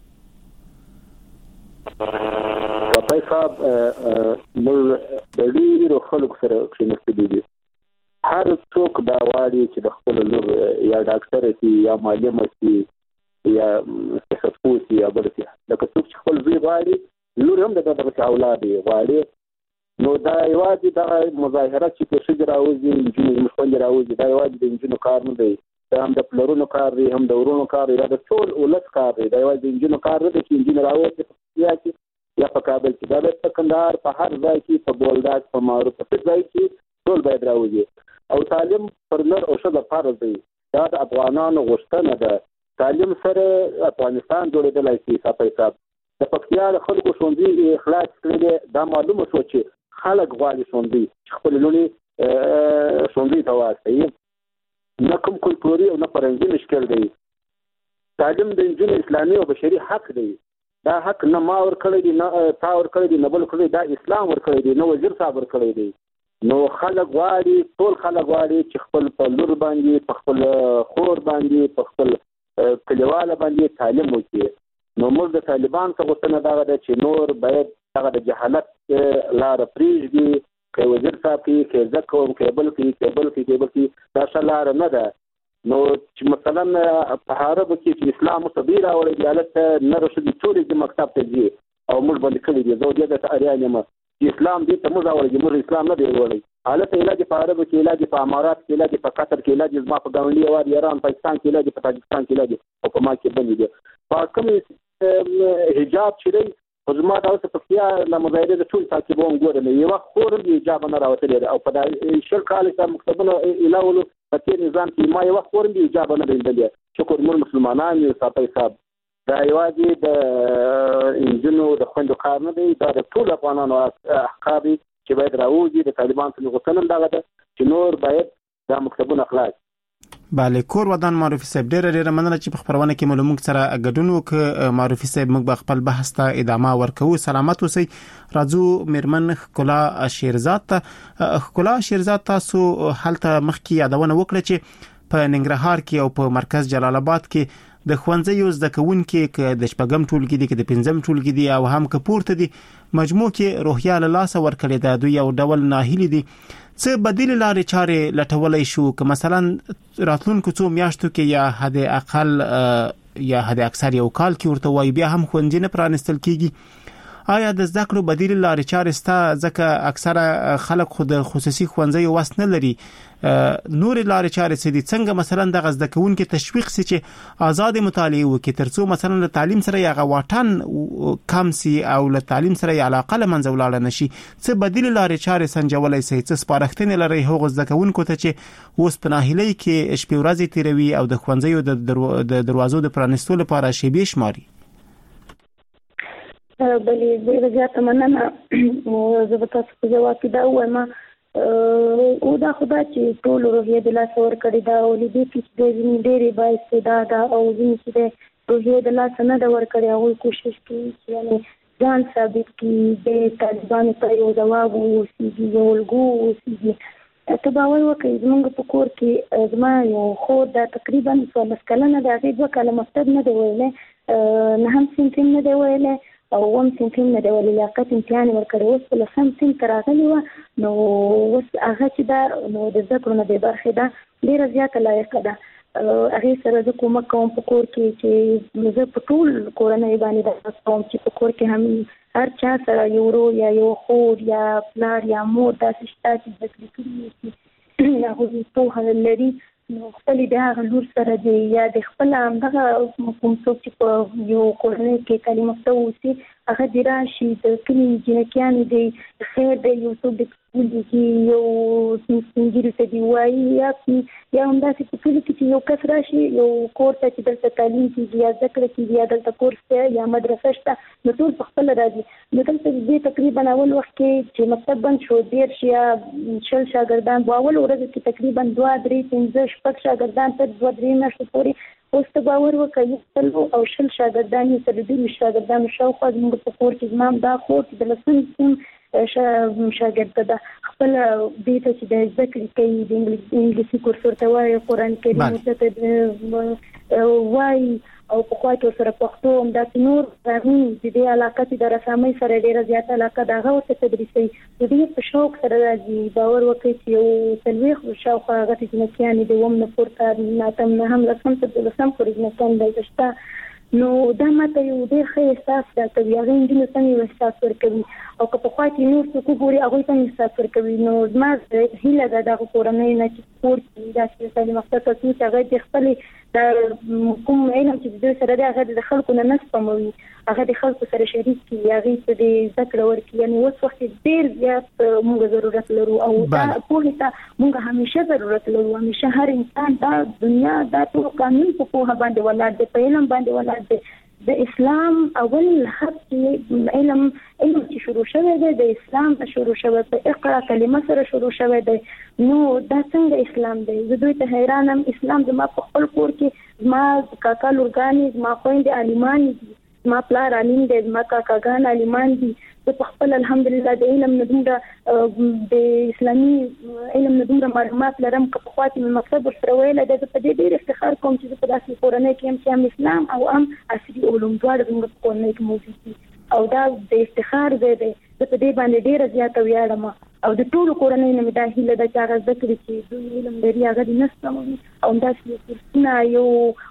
په حساب موږ د ډیرو خلکو سره کښېنستلي دي. هر څوک دا غواړي چې د خپل لور یا ډاکټر شي یا معلم شي یا سیاستپوه شي یا بل شي. لکه څوک چې خپل زوی غواړي، لور هم د دغه اولاد غواړي. نو دا یوازې دا مظاهره چې په ښځې راوځي، نجونې زموږ خویندې راوځي، دا یوازې د نجونو کار نه دی، دا هم د پلرونو کار دی، هم د ورونو کار دی، دا د ټول ولس کار دی. دا یوازې د نجونو کار نه دی چې نجونې راوځي په پکتیا کې یا په کابل کې، دا د کندهار په هر ځای کې، په بولدک، په معروف، په هر ځای کې ټول باید راوځي. او تعلیم پر نر او ښځه فرض دی. دا د افغانانو غوښتنه ده. تعلیم سره افغانستان جوړېدلی شي. صاحب حساب د پکتیا د خلکو ښوونځي اخلاص کړی دی. دا معلومه شو چې خلک غواړي ښوونځي چې خپل لوڼې ښوونځي ته واستوي. نه کوم کلتوري او نه فرهنګي مشکل دی. تعلیم د نجونو اسلامي او بشري حق دی. دا حق نه ما ورکړی دی، نه تا ورکړی دی، نه بل ورکړی دی، دا اسلام ورکړی دی، نه وزیر صاحب ورکړی دی. نو خلک غواړي، ټول خلک غواړي چې خپل په لور باندې، په خپل خور باندې، په خپل کلیواله باندې تعلیم وکړي. نو موږ د طالبان څخه غوښتنه دغه ده چې نور باید دغه د جهالت لاره پرېږدي. که وزیر صاحب کې، که زه کوم، که بل کې، که بل کې، که بل کې، دا ښه لاره نه ده. نو چې مثلا په عربو کې چې اسلام مصبي راوړی دی، هلته نر ښځې ټولې دې مکتب ته ځي او موږ باندې کړي دي. زه دې ته اریان یم چې اسلام دې ته موږ راوړی دی، موږ اسلام نه دی راوړی. هلته علاج په عربو کې، علاج په امارات کې، علاج په قطر کې، علاج زما په ګاونډي هېواد ایران پاکستان کې، علاج په تاجکستان کې، علاج او په ما کې بندي دي. په کوم حجاب چې دی، خو زما دا اوس پکتیا له مظاهرې د ټول تعقیبوم ګورم، یوه خور هم د حجاب نه راوتلې ده. او په دا شل کال چې مکتبونه ایلولو په تېر نظام کې ما یوه خور هم د حجاب نه ده لیدلې. شکر موږ مسلمانان یو. صاحب حساب دا یوازې د نجونو د خویندو کار نه دی، دا د ټولو افغانانو حق دی چې باید راوځي. د طالبان څخه غوښتنه دغه ده چې نور باید دا مکتبونه خلاص. بله، کور ودان معرفي صاحب، ډېره ډېره مننه چې په خبرونه کې مو موږ سره ګډون وکړ. معرفي صاحب، موږ به خپل بحث ته ادامه ورکوو. سلامت اوسئ. راځو میرمن ښکلا شیرزاد ته. ښکلا شیرزاد، تاسو هلته مخکې یادونه وکړه چې په ننګرهار کې او په مرکز جلال آباد کې د ښوونځیو زده کوونکي که د شپږم ټولګي دي، که د پنځم ټولګي دي، او هم که پورته دي، مجموع کې روحیه له لاسه ورکړې ده. دوی یو ډول ناهیلي دي. څه بدیل لارې چارې لټولی شو؟ که مثلا راتلونکو څو میاشتو کې یا حد اقل یا حد اکثر یو کال کې ورته وایي بیا هم ښوونځي نه پرانستل کیږي، آیا د زده کړو بدیل لارې چارې ستا؟ ځکه اکثره خلک خو د خصوصي ښوونځیو وس نه لري. نورې لارې چارې څه دي؟ څنګه مثلا دغه زده کوونکي تشویق سي چې آزاد مطالعه وکړي، ترڅو مثلا له تعلیم سره یې هغه واټن کم سي او له تعلیم سره یې علاقه له منځه ولاړه نشي؟ څه بدیل لارې چارې سنجولی سي؟ څه سپارښتنې لرئ هغو زده کوونکو ته چې اوس په ناهیلۍ کې شپې ورځې تېروي او د ښوونځیو د دروازو د پرانستو لپاره شیبې شماري؟ بلې ډېره زیاته مننه. زه به تاسو په جواب کې دا ووایم او دا خدای چې ټول روحیه د لاس ور کړی دا او دې کې چې د ډېرې با استعداد او دې چې روحیه د لاس نه دا ور کړی او کوشش کوي چې یعنی ځان ثابت کړي د طالبانو ته یو ځواب ووسیږي یو الګو ووسیږي ته باور وکړئ زموږ په کور کې زما یو خور دا تقریبا څوارلس کلنه ده هغې دوه کاله مکتب نه دی ویلی نهم صنف هم نه دی ویلی او اووم صنف هم نه دی ویلی لیاقت امتحان یې ورکړی اوس په لسم صنف ته راغلې وه نو اوس هغه چې دا نو د زده کړو نه بې برخې ده ډېره زیاته لایقه ده هغې سره زه کومک کوم په کور کې چې زه په ټول کورنۍ باندې دا کوم چې په کور کې هم هر چا سره یو ورور یا یو خور یا پلار یا مور داسې شته چې زده کړې کړي چې هغوی پوهه لري نو خپلې د هغه لور سره دی یا د خپل همدغه کوم څوک چې په یو کورنۍ کې تعلیم یافته اوسي هغه دې راشي د کلي جنکیانې دی خیر دی یو څوک د سکول کې یو سپین ږیري ته دې وایي یا یا همداسې په کلي کې چې یو کس راشي یو کور ته چې دلته تعلیم کېږي یا زده کړه کېږي یا دلته کورس دی یا مدرسه شته نو ټول په خپله راځي نو دلته دې تقریبا اول وخت کې چې مکتب بند شو دېرش یا شل شاګردان په اول ورځ کې تقریبا دوه درې پنځه شپږ شاګردان تر دوه درې میاشتو پورې اوس ته باور وکړئ سلو او شل شاګردان یې تر دېرشو شاګردانو شاوخوا زموږ په کور کې زما دا خور چې د لسم صنف شاګرده ده خپله دې ته چې د زده کړې کوي د انګلیسي کورس ورته وایي قرآن کریم ورته وایي او په خوا کې ورسره پښتو همداسې نور هغوی چې دې علاقه چې د رسامۍ سره ډېره زیاته علاقه ده هغه ورته تدریسوي د دې په شوق سره راځي باور وکړئ چې یو څلوېښت شاوخوا هغه جنکیانې د اووم نه پورته اتم نه هم لسم تر دولسم پورې جنکیان دلته شته نو دا ماته یو ډېر ښه احساس راکوي هغې نجونو ته مې یو احساس ورکوي او که په خوا کې نور څوک وګوري هغوی ته مې احساس ورکوي نو زما هیله ده دغه کورنۍ نه چې کور کې داسې تعلیم یافته کسونه چې هغه د خپلې دا کوم علم چې د دوی سره دی هغه د خلکو نه نه سپموي هغه د خلکو سره شریک کړي هغې ته د زده کړه ورکړي یعنې اوس وخت ډېر زیات موږ ضرورت لرو او دا پوهې ته موږ همیشه ضرورت لرو همیشه هر انسان دا دنیا دا ټول قانون په پوهه باندې ولاړ دی په علم باندې ولاړ دی د اسلام اول حق چې علم علم چې شروع شوی دی د اسلام شروع شوی په اقرا کلمه سره شروع شوی دی نو دا څنګه اسلام دی زه دوی ته حیرانم اسلام زما په خپل کور کې زما کاکا لورګانې زما خویندې عالمانې دي زما پلار عالم دی زما کاکاګان عالمان دي زه په خپل الحمدلله د علم نه دومره د اسلامي علم نه دومره معلومات لرم که پخوا چې مې مکتب ورسره ویلی دی زه په دې ډېر افتخار کوم چې زه په داسې کورنۍ کې یم چې هم اسلام او هم عصري علوم دواړه زموږ په کورنۍ کې موجود دي او دا د افتخار ځای دی زه په دې باندې ډېره زیاته ویاړم او د ټولو کورنۍ نه مې دا هیله ده چې هغه زده کړي چې دوی علم لري هغه دې نه سپموي او همداسې یو کورسونه یو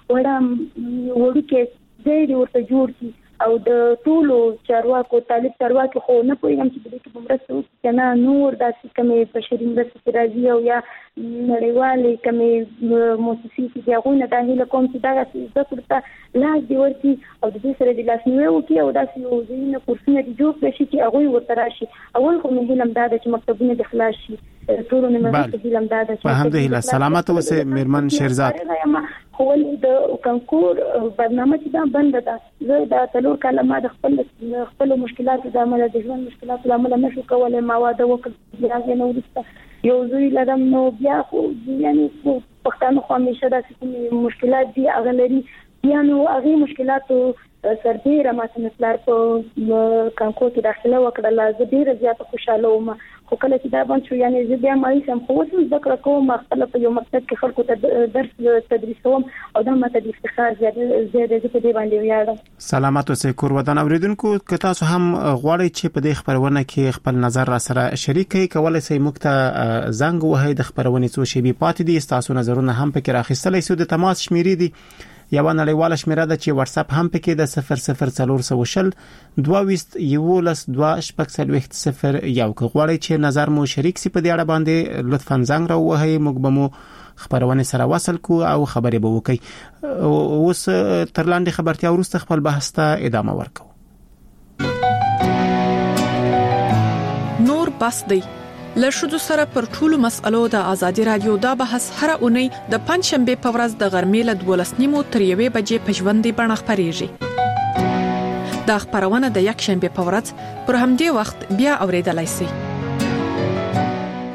وړه وړوکی ځای دې ورته جوړ کړي او د ټولو چارواکو طالب چارواکو خو نه پوهېږم چې د دې کې به مرسته وکړي که نه نور داسې کومې بشري مرستې چې راځي او یا نړیوالې کومې موسسې چې دي هغوی نه دا هیله کوم چې دغسې زده کړو ته لاس دې ورکړي او د دې سره دې لاسنیوی وکړي او داسې یو ځایونه کورسونه دې جوړ کړی شي چې هغوی ورته راشي اول خو مې هیله همدا ده چې مکتبونه دې خلاص شي ټولو نه مې هیله همدا ده په همدې هیله سلامت اوسئ میرمن شیرزاد خو ولې د کنکور برنامه چې دا بنده ده زه دا څلور کاله ما د خپل خپلو مشکلاتو د امله د ژوند مشکلاتو له امله نه شو کولی ما واده وکړ بیا هغې نه وروسته یو زوی لرم نو بیا خو یعنې پښتانه خو همیشه داسې کومې مشکلات دي هغه لري بیا نو هغې مشکلاتو سربیره ما ته مې پلار په کانکور کې داخله وکړله زه ډېره زیاته خوشحاله وم خو کله چې دا بند شو یعنې زه بیا مایوسه یم خو اوس هم زده کړه کوم خپله په یو مکتب کې خلکو ته درس تدریسوم او دا ماته د افتخار زیات دی زه په دې باندې ویاړم سلامت اوسئ کور ودان اورېدونکو که تاسو هم غواړئ چې په دې خپرونه کې خپل نظر را سره شریک کړئ کولی شئ موږ ته زنګ ووهئ د خپرونې څو شیبې پاتې دي ستاسو نظرونه هم پکې راخیستلی شو د تماس شمیرې دي یوه نړیواله شمیره ده چې واتس اپ هم پکې د صفر صفر څلور سوه شل دوه ویشت یولس دوه شپږ څلوېښت صفر یو که غواړئ چې نظر مو شریک سي په دې اړه باندې لطفا زنګ راووهئ موږ به مو خبرونه سره وصل کو او خبرې به وکړي اوس تر لاندې خبرتیا وروسته خپل بحث ته ادامه ورکوو نور بس دی لښودو سره پر ټولو مسألو د ازادي رادیو دا بحث هر اونۍ د پنځ شنبه په ورځ د غرمې له دولس نیمو تر یوې بجې په ژوندۍ بڼه خپرېږي دا خبرونه د یک شنبه په ورځ پر همدې وخت بیا اوریدلای شئ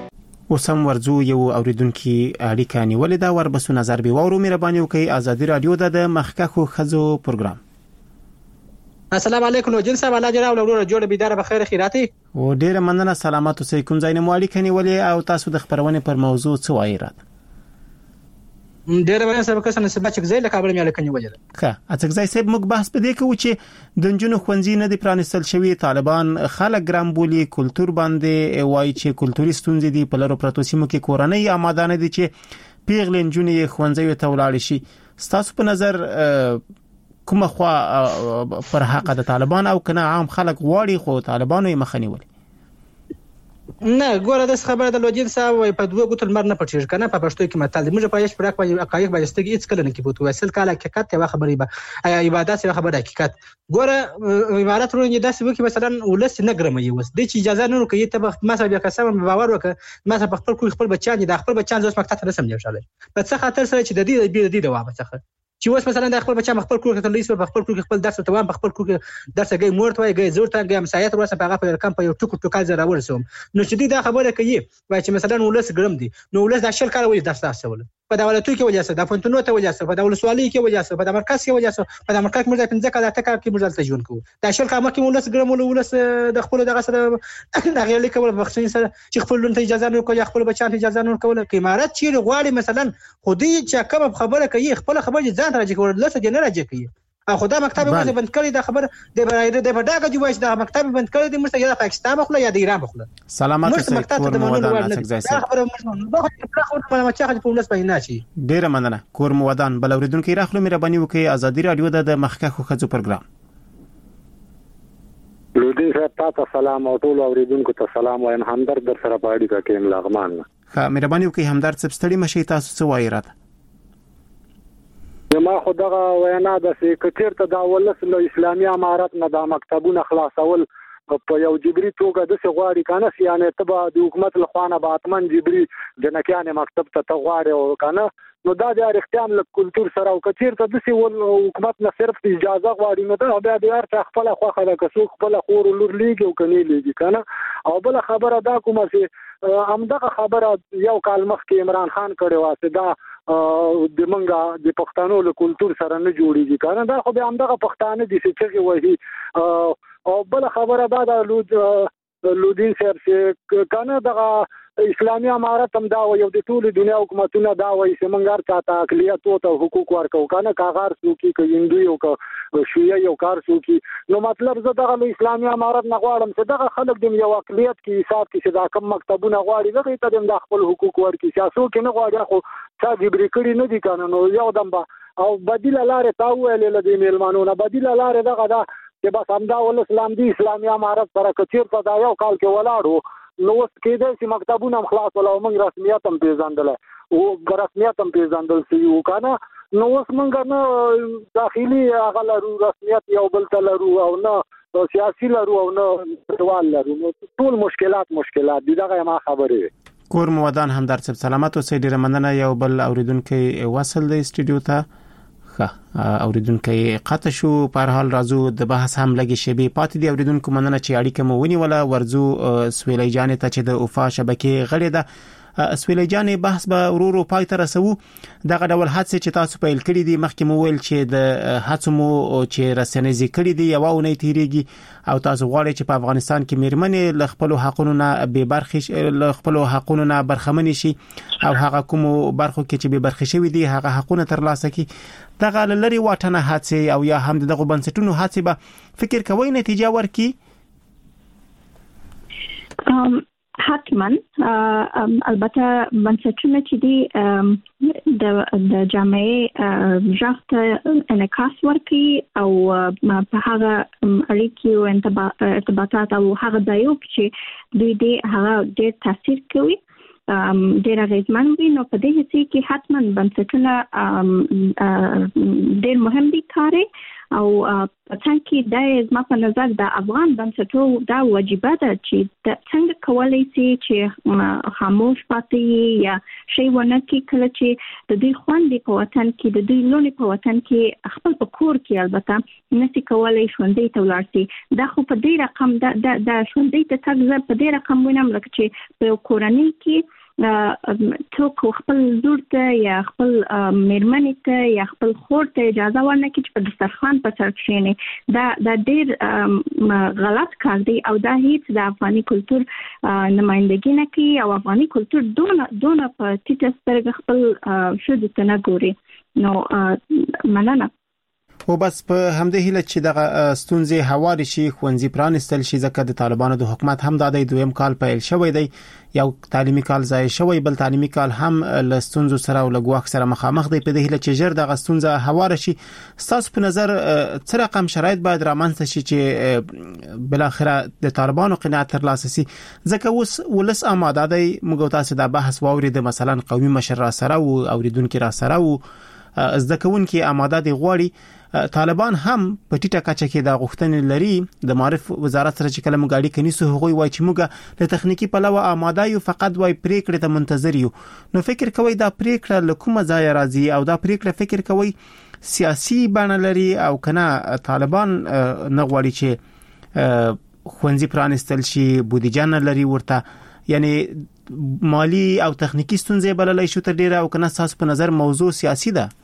وسم ورزو یو اوریدونکو اړیکه نیولې دا وربسو نظر به وورو مهرباني وکي ازادي رادیو د مخکخو خزو پروګرام. السلام علیکم جن صاحب الله جناب له جوړ بيدار بخیر خیراتي او ډیره مننه سلامات اوسئ. کوم ځای نه مالک نیولې او تاسو د خبرونه پر موضوع څه وایي راته؟ ډیره مننه سبا کسانه سبا چې ځای له کابل مې لکنی وجه ښه اڅک ځای سب موږ بحث پدې کوو چې د جنونو خوندې نه دي پرانستل شوی طالبان خلک ګرام بولی کلچر باندې وایي چې کلتوري ستونزې دي په لارو پروتو سیمو کې کورنۍ آماده نه دي چې پیغلین جنې خوندې ته ولاړ شي. ستاسو په نظر کومه خوا پر حق د طالبان او کنه عام خلک غواړي خو طالبانو یې مخنی ولي؟ نه ګوره د خبره د لوجین صاحب وای په دوه ګوتل مر نه پټیږي کنه په پښتو کې متل موږ په یش پرک په حقایق باندې هیڅ کله نه کیږي وصل کاله حقیقت یو خبرې به عبادت یو خبره حقیقت ګوره عبارت ورونه داسې وکي مثلا ولس نه ګرمي وس د چې اجازه نه کوي ته مثلا بیا قسم باور وکړه مثلا په خپل کوی خپل بچان د خپل بچان زوس مکتب ته رسم دی شاله په څه خاطر سره چې د دې د دې دوام څخه چې وس مثلا د خپل بچا خپل کور کې تللی سو خپل کور کې خپل درس ته وام خپل کور کې درس گئی مورت وای گئی زور ته گئی مسایت ورسره په هغه په رقم په یو ټکو ټکو زره ورسوم نو چې دا خبره کوي وای چې مثلا ولس ګرم دي نو ولس د شل کال وای درس تاسول په دولتو کې وجه سره د فونټونو ته وجه سره په دولت سوالي کې وجه سره په مرکز کې وجه سره په مرکز مرزه پنځه کال ته کار کې مرزه تجون کو دا شل کال مکه ولس ګرم ولس د خپل دغه سره د غیر لیکول بخښین سره چې خپل لون ته اجازه نه کوي خپل بچان ته اجازه نه کوي کې امارات چې غواړي مثلا خودي چې کوم خبره کوي خپل خبره ځان راځي کول لسه نه راځي کوي او خدای مکتب وځي بند کړی دا خبره د برایده د بډاګه جوړ دا مکتب بند کړی د مرسته یا پاکستان مخله یا د ایران مخله سلامات اوسئ کور مودان څنګه ځای خبره مشمول دا خبره په مچاخه په ولس باندې نشي. ډیره مننه کور مودان بل اوریدونکو راخلو مهرباني وکي ازادي رادیو د مخکخو خزو پروګرام. لودي تاسو سلام او ټول اوریدونکو ته سلام وایم همدرد در سره پاړی کا کېم لغمان. ښه مهرباني وکي همدرد سبستړي مشي تاسو څه وایي راته؟ ما خو دغه وینا د سکرټیر ته دا ولس له اسلامي امارات نه د مکتبونو خلاصول په یو جبري توګه د سغواړي کنه سیانه تبع د حکومت له خوانه به اتمن جبري جنکیانه مکتب ته تغواړي او کنه نو دا د اختیام له کلچر سره او کچیر ته د سی حکومت نه صرف اجازه غواړي نو دا بیا د هر څه خپل خوخه د کسو خپل خور لور لیږي او کني لیږي کنه او بل خبره دا کومه چې همدغه خبره یو کال مخکې عمران خان کړي واسه دا د منګه د پښتنو له کلچر سره نه جوړیږي کنه دا خو به همدغه پښتانه دي چې وایي او بل خبره دا د لود لودین صاحب چې کنه دغه اسلامي امارات هم دا یو د ټول دنیا حکومتونه دا وایي چې منګار چاته اقلیت او ته حقوق ورکو کنه کاغار سوکي ک هندو یو ک شیعه یو کار سوکي نو مطلب زه دغه اسلامي امارات نه غواړم چې دغه خلک د یو اقلیت کې حساب کې چې دا کم مکتبونه غواړي دغه ته د خپل حقوق ورکي سیاسو کې نه غواړي خو څا جبري کړی نه دي کنه نو یو دم او بدیل لارې تا ویلې لدی میلمانو نه بدیل لارې دغه دا چې بس همدا ول اسلام دی اسلامي امارات سره کچیر ته دا یو کال کې ولاړو نو اوس کېدای چې مکتبونه خلاص ولا موږ رسمیت هم پیژندل او رسمیت هم پیژندل سی یو کنه نو اوس موږ نه داخلي هغه لرو رسمیت یو بل تلرو او نه سیاسي لرو او نه ډول لرو ټول مشکلات مشکلات دي دغه ما خبره کور مودان هم در سب سلامت اوسئ. ډیره مننه یو بل اوریدونکو وصل د استودیو ته ښه اوریدونکو قطع شو په هر حال راځو د بحث هم لګي شبي پاتې دی اوریدونکو مننه چې اړیکه مو ونیوله ورزو سویلای جان ته چې د اوفا شبکې غړي ده سویلای جان بحث به ورورو پای ته رسو دغه ډول حادثه چې تاسو پیل کړی دي مخکې مو ویل چې د حادثو مو چې رسنیزي کړی دي یو ونه تیریږي او تاسو غواړئ چې په افغانستان کې میرمنې له خپل حقوقو نه به برخې له خپل حقوقو نه برخمن شي او هغه کوم برخو کې چې به برخې شوی دي هغه حقوقونه ترلاسه کړي دغه لری واټنه حادثه او یا هم دغه بنسټونو حادثه به فکر کوي نتیجه ورکړي. حتما البته بنسټونه چې دي د د جامعې ژغته انعکاس ورکړي او په هغه اړیکې او ارتباطات او هغه ځایو چې دوی دې هغه ډېر تاثیر کوي ډېر اغېزمن وي نو په دې هڅه کې حتما بنسټونه ډېر مهم دي کاري او په څنګه د زما په نظر د افغان بنسټونو دا واجبہ ده چې څنګه کولای شي چې خاموش پاتې یا شی ونه کې کله چې د دوی خوندې په وطن کې د دوی لونې په وطن کې خپل په کور کې البته نسی کولای ژوندۍ ته ولاړ شي دا خو په دې رقم د د ژوندۍ ته تګ په دې رقم وینم لکه چې په کورنۍ کې څوک خپل زور ته یا خپل میرمنې ته یا خپل خور ته اجازه ورنکړي چې په دسترخوان په سر کښېني. دا دا ډېر غلط کار دی او دا هیڅ د افغاني کلتور نمائندګي نه کوي او افغاني کلتور دونه دونه په ټیټه سترګه خپل ښځو ته نه ګوري. نو مننه. او بس په همدې هیله چې دغه ستونزې هواري شي، ښوونځي پرانستل شي، ځکه د طالبانو د حکومت هم د دویم کال پیل شوی دی، یو تعلیمي کال ضایع شوی، بل تعلیمي کال هم له ستونزو سره او له ګواښ سره مخامخ دی. په دې هیله چې ژر دغه ستونزه هواره شي. تاسو په نظر څه رقم شرایط باید رامنځته شي چې بل اخره د طالبانو قناعت ترلاسه شي؟ ځکه اوس ولس آماده دی. موږ تاسو د بحث واورید، مثلا قومي مشر را سره او اوریدونکو را سره او زده کوونکي آماده دي غواړي. طالبان هم په ټیټه کچه کې د غوښتنې لري. د معرف وزارت سره چې کله موږ اړیکه نیسو هغوی وایي چې موږ له تخنیکی پلوه آماده یو، فقط وایي پریکړه ته منتظر یو. نو فکر کوئ دا پریکړه له کومه ځای راځي او دا پریکړه فکر کوئ سیاسي بڼه لري او کنه طالبان نه غواړي چې ښوونځي پرانستل شي، بودیجه نه لري ورته، یعنی مالی او تخنیکی ستونزې بللای شو تر ډیره، او کنه تاسو په نظر موضوع سیاسي ده؟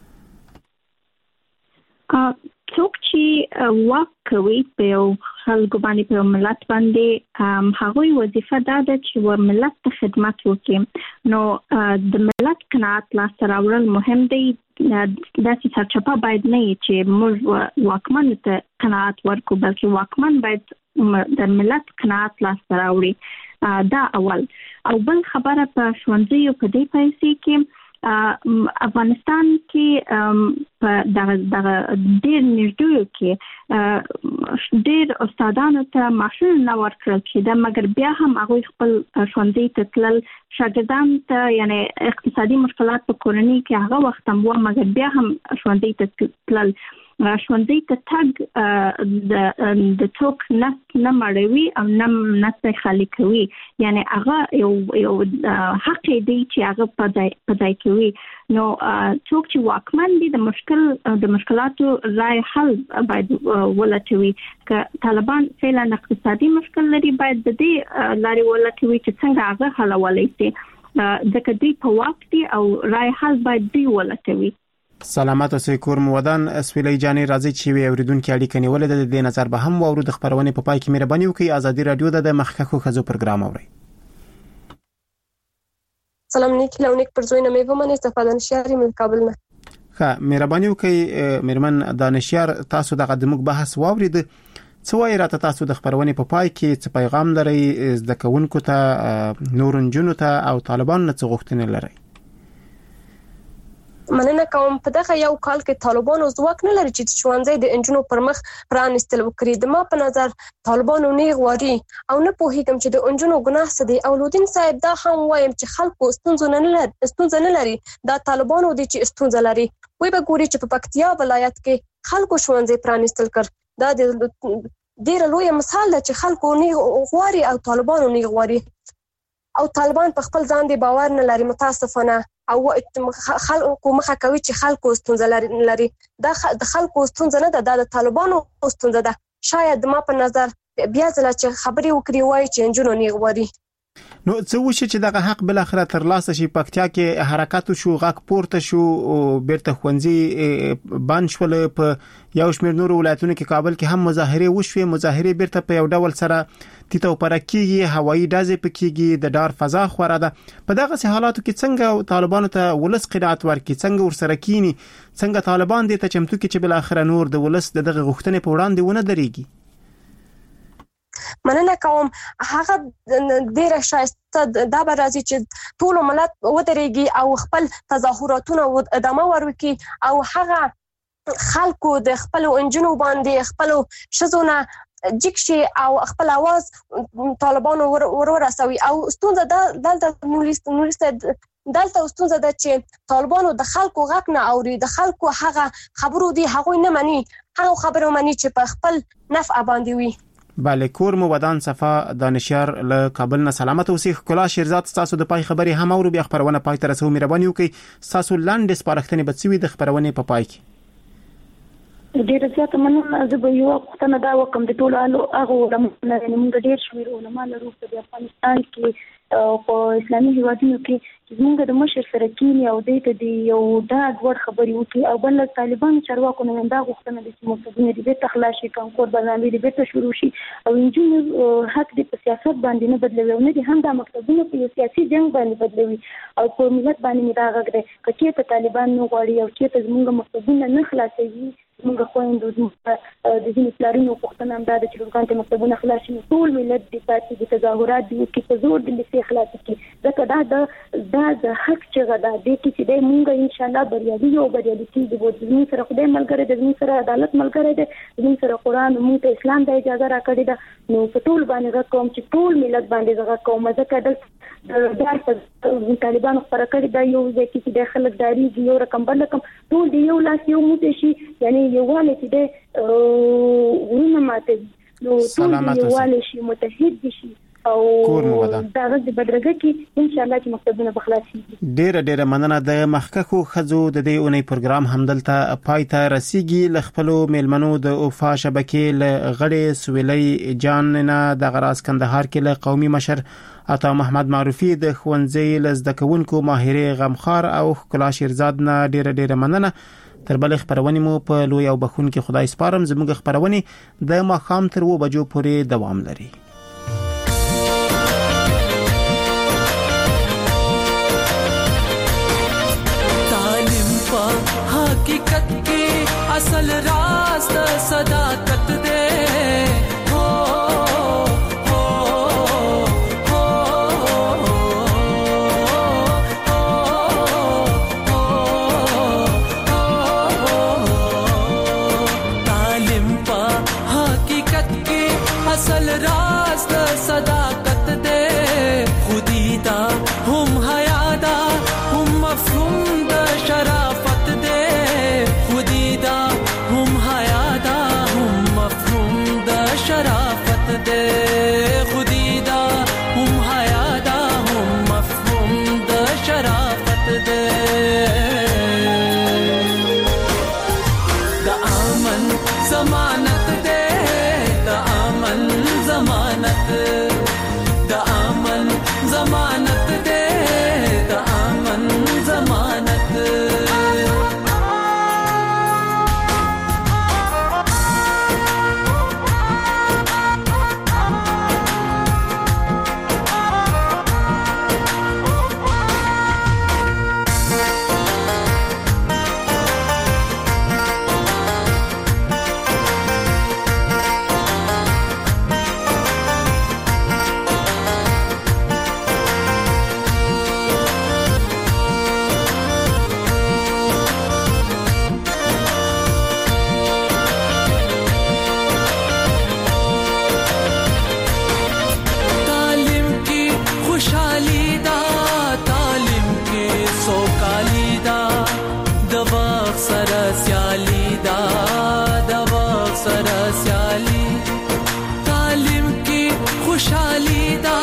څوک چې واک کوي په خلکو باندې په ملت باندې هغوی وظیفه دا ده چې و ملت ته خدمت وکړي. نو د ملت قناعت لاسته راوړل مهم دی. داسې سرچپه باید نه وي چې موږ واکمن ته قناعت ورکړو، بلکې واکمن باید د ملت قناعت لاسته راوړي. دا اول. او بل خبره په ښوونځیو په دې پیسې کې افغانستان کې په دغه دغه ډېر نږدې کې ډېر استادانو ته معاشونه نه ورکړل کېده، مګر بیا هم هغوی خپل ښوونځي ته تلل. شاګردان ته یعنی اقتصادي مشکلات په کورنۍ کې هغه وخت هم وه، مګر بیا هم ښوونځي ته تلل. ښوونځي ته تګ د څوک نس نه مړوي او نه نس خالي کوي، یعنی هغه یو یو حق دی چې هغه په ځای کوي. نو څوک چې واکمن دي د مشکل د مشکلاتو رای حل باید ولټوي. که طالبان فعلا اقتصادي مشکل لري، باید د دې لارې ولټوي چې څنګه هغه حلولی شي، ځکه دوی په واک دي او رای حل باید دوی ولټوي. سلامت اوسئ. کور مو ودان. اسویلې جانې راځي چې وی اوریدونکو اړیکه نیولې ده. د دې نظر به هم واورو. د خبرونه په پای کې مهرباني وکړئ ازادي رادیو د مخکخو خزو پروګرام اورئ. سلام نیکی لونیک پرزوینه مې ومنه استفاده نشاری من کابل نه. ښه مهرباني وکړئ میرمن دانشیار، تاسو دغه د موږ بحث واورید. څه وایي راته تاسو د خبرونه په پای کې څه پیغام لرئ زده کوونکو ته، نور نجونو ته او طالبان نه څه غوښتنې لرئ؟ مننه کوم. په دغه یو کال کې طالبانو ځواک نه لري چې ښوونځي د انجونو پر مخ پرانستل وکړي. د ما په نظر طالبانو نه غواړي او نه پوهیږم چې د انجونو ګناه څه دی. او لودین صاحب دا هم وایم چې خلکو ستونزه نه لري ستونزه نه لري دا طالبانو دي چې ستونزه لري. وای به ګوري چې په پکتیا ولایت کې خلکو ښوونځي پرانستل کړ. دا د ډیر لوی مثال دی چې خلکو نه غواړي او طالبانو نه غواړي، او طالبان په خپل ځان دی باور نه لري متاسفانه، او خلکو مخه کوي چې خلکو ستونزه لري. دا د خلکو ستونزه نه ده، دا د طالبانو ستونزه ده. شاید ما په نظر بیا ځله چې خبرې وکړي وایي چې انجونو نه غواړي. نو څه وشي چې دغه حق بل اخره ترلاسه شي؟ پکتیا کې حرکت شو، غاک پورته شو، بیرته ښوونځي بند شول. په یو شمېر نور ولایتونو کې کابل کې هم مظاهره وشوي. مظاهره بیرته په یو ډول سره تیته پر کېږي، هوایي ډزې پکېږي، د ډار فضا خوره ده. په دغه حالاتو کې څنګه طالبانو ته ولس قناعت ورکړي؟ څنګه ورسره کینی؟ څنګه طالبان دې ته چمتو کې چې بل اخره نور د ولس دغه غوښتنې په وړاندې ونه درېږي؟ مننه کوم. هغه ډیره شایسته دا به راځي چې ټول ملت ودرېږي او خپل تظاهراتونه ادامه ورکړي، او هغه خلکو د خپل انجونو باندې خپل شزونه جکشي او خپل आवाज طالبانو ور ورسوي. او ستونزه دلته نورسته دلته ستونزه ده چې طالبانو د خلکو غږ نه اوري، د خلکو هغه خبرو دي هغه نه مني، هغه خبرو مني چې په خپل نفع باندې وي. بله. کور مو ودان. صفا دانشیار له کابل نه سلامت اوسئ. کلا شیرزاد تاسو د پای خبري هم اورو. بیا خبرونه پای ته رسو. مهرباني وکړئ تاسو لاندې سپارښتنې بچوي د خبرونه په پای کې. ډیره زیاته مننه. زه به یو وختونه دا وکم د ټولو هغه علماء نه موږ ډیر شمیر علماء لرو په افغانستان کې په اسلامي هیوادونو کې زموږ د مشر سره کینی او د دې یو ډاډ ور خبرې وکړي او بل طالبان چارواکو نه دا غوښتنه د چې مقتدین دې ته خلاص شي کانکور برنامه دې ته شروع شي او انجینر حق دې په سیاست باندې نه بدلوي او نه دې هم د مقتدینو په سیاسي جنگ باندې بدلوي او په ملت باندې مراغ غږ کوي چې طالبان نو غواړي او چې زموږ مقتدین نه خلاصوي موږ خويندو د دې پلانونو پښتنه هم دا چې لږان ته مکتبونه خلاص شي ټول ملت د پاتې د تظاهرات دي چې په زور د لسی خلاص کی ځکه دا د دا د حق چې غدا دي چې د موږ ان شاء الله بریالي یو بریالي کیږي د دې سره خدای ملګری د دې سره عدالت ملګری دی د دې سره قران موږ ته اسلام د اجازه راکړي دا نو په ټول باندې کوم چې ټول ملت باندې زغه کوم ځکه د دا په طالبان خبره کړې دا یو ځکه چې د خلک داري یو رقم بل رقم ټول دی یو لاس یو موټی شي یعنی یو والي چې د ورونه ماته نو ټول یو والي شي متحد شي او دا غږ د بدرګه کې ان شاء الله چې مکتبونه بخلاصي ډېر ډېر مننه د مخکخو خزو د دې اونۍ پروګرام همدلته پای ته رسیدي لخپلو میلمنو د اوفا شبکې ل غړې سویلې جان نه د غراس کندهار کې له قومي مشر عطا محمد معروفي د خوندزي لزدکونکو ماهره غمخار او خلا شیرزاد نه ډېر ډېر مننه تر بل خبرونه مو په لوی او بخون کې خدای سپارم زموږ خبرونه د ماخام تر و بجو پورې دوام لري تعلیم په حقیقت کې اصل راز د صداقت ده असल रास्त सदाकत दे खुदीदा हम हयादा हम मफहूम द शराफत दे खुदीदा हम हयादा हम मफहूम द शराफत दे खुदीदा हम हयादा हम मफहूम द शराफत दे द आमन जमानत दे ज़मानत द आमन ज़मानत दे द आमन ज़मानत खुशहाली दा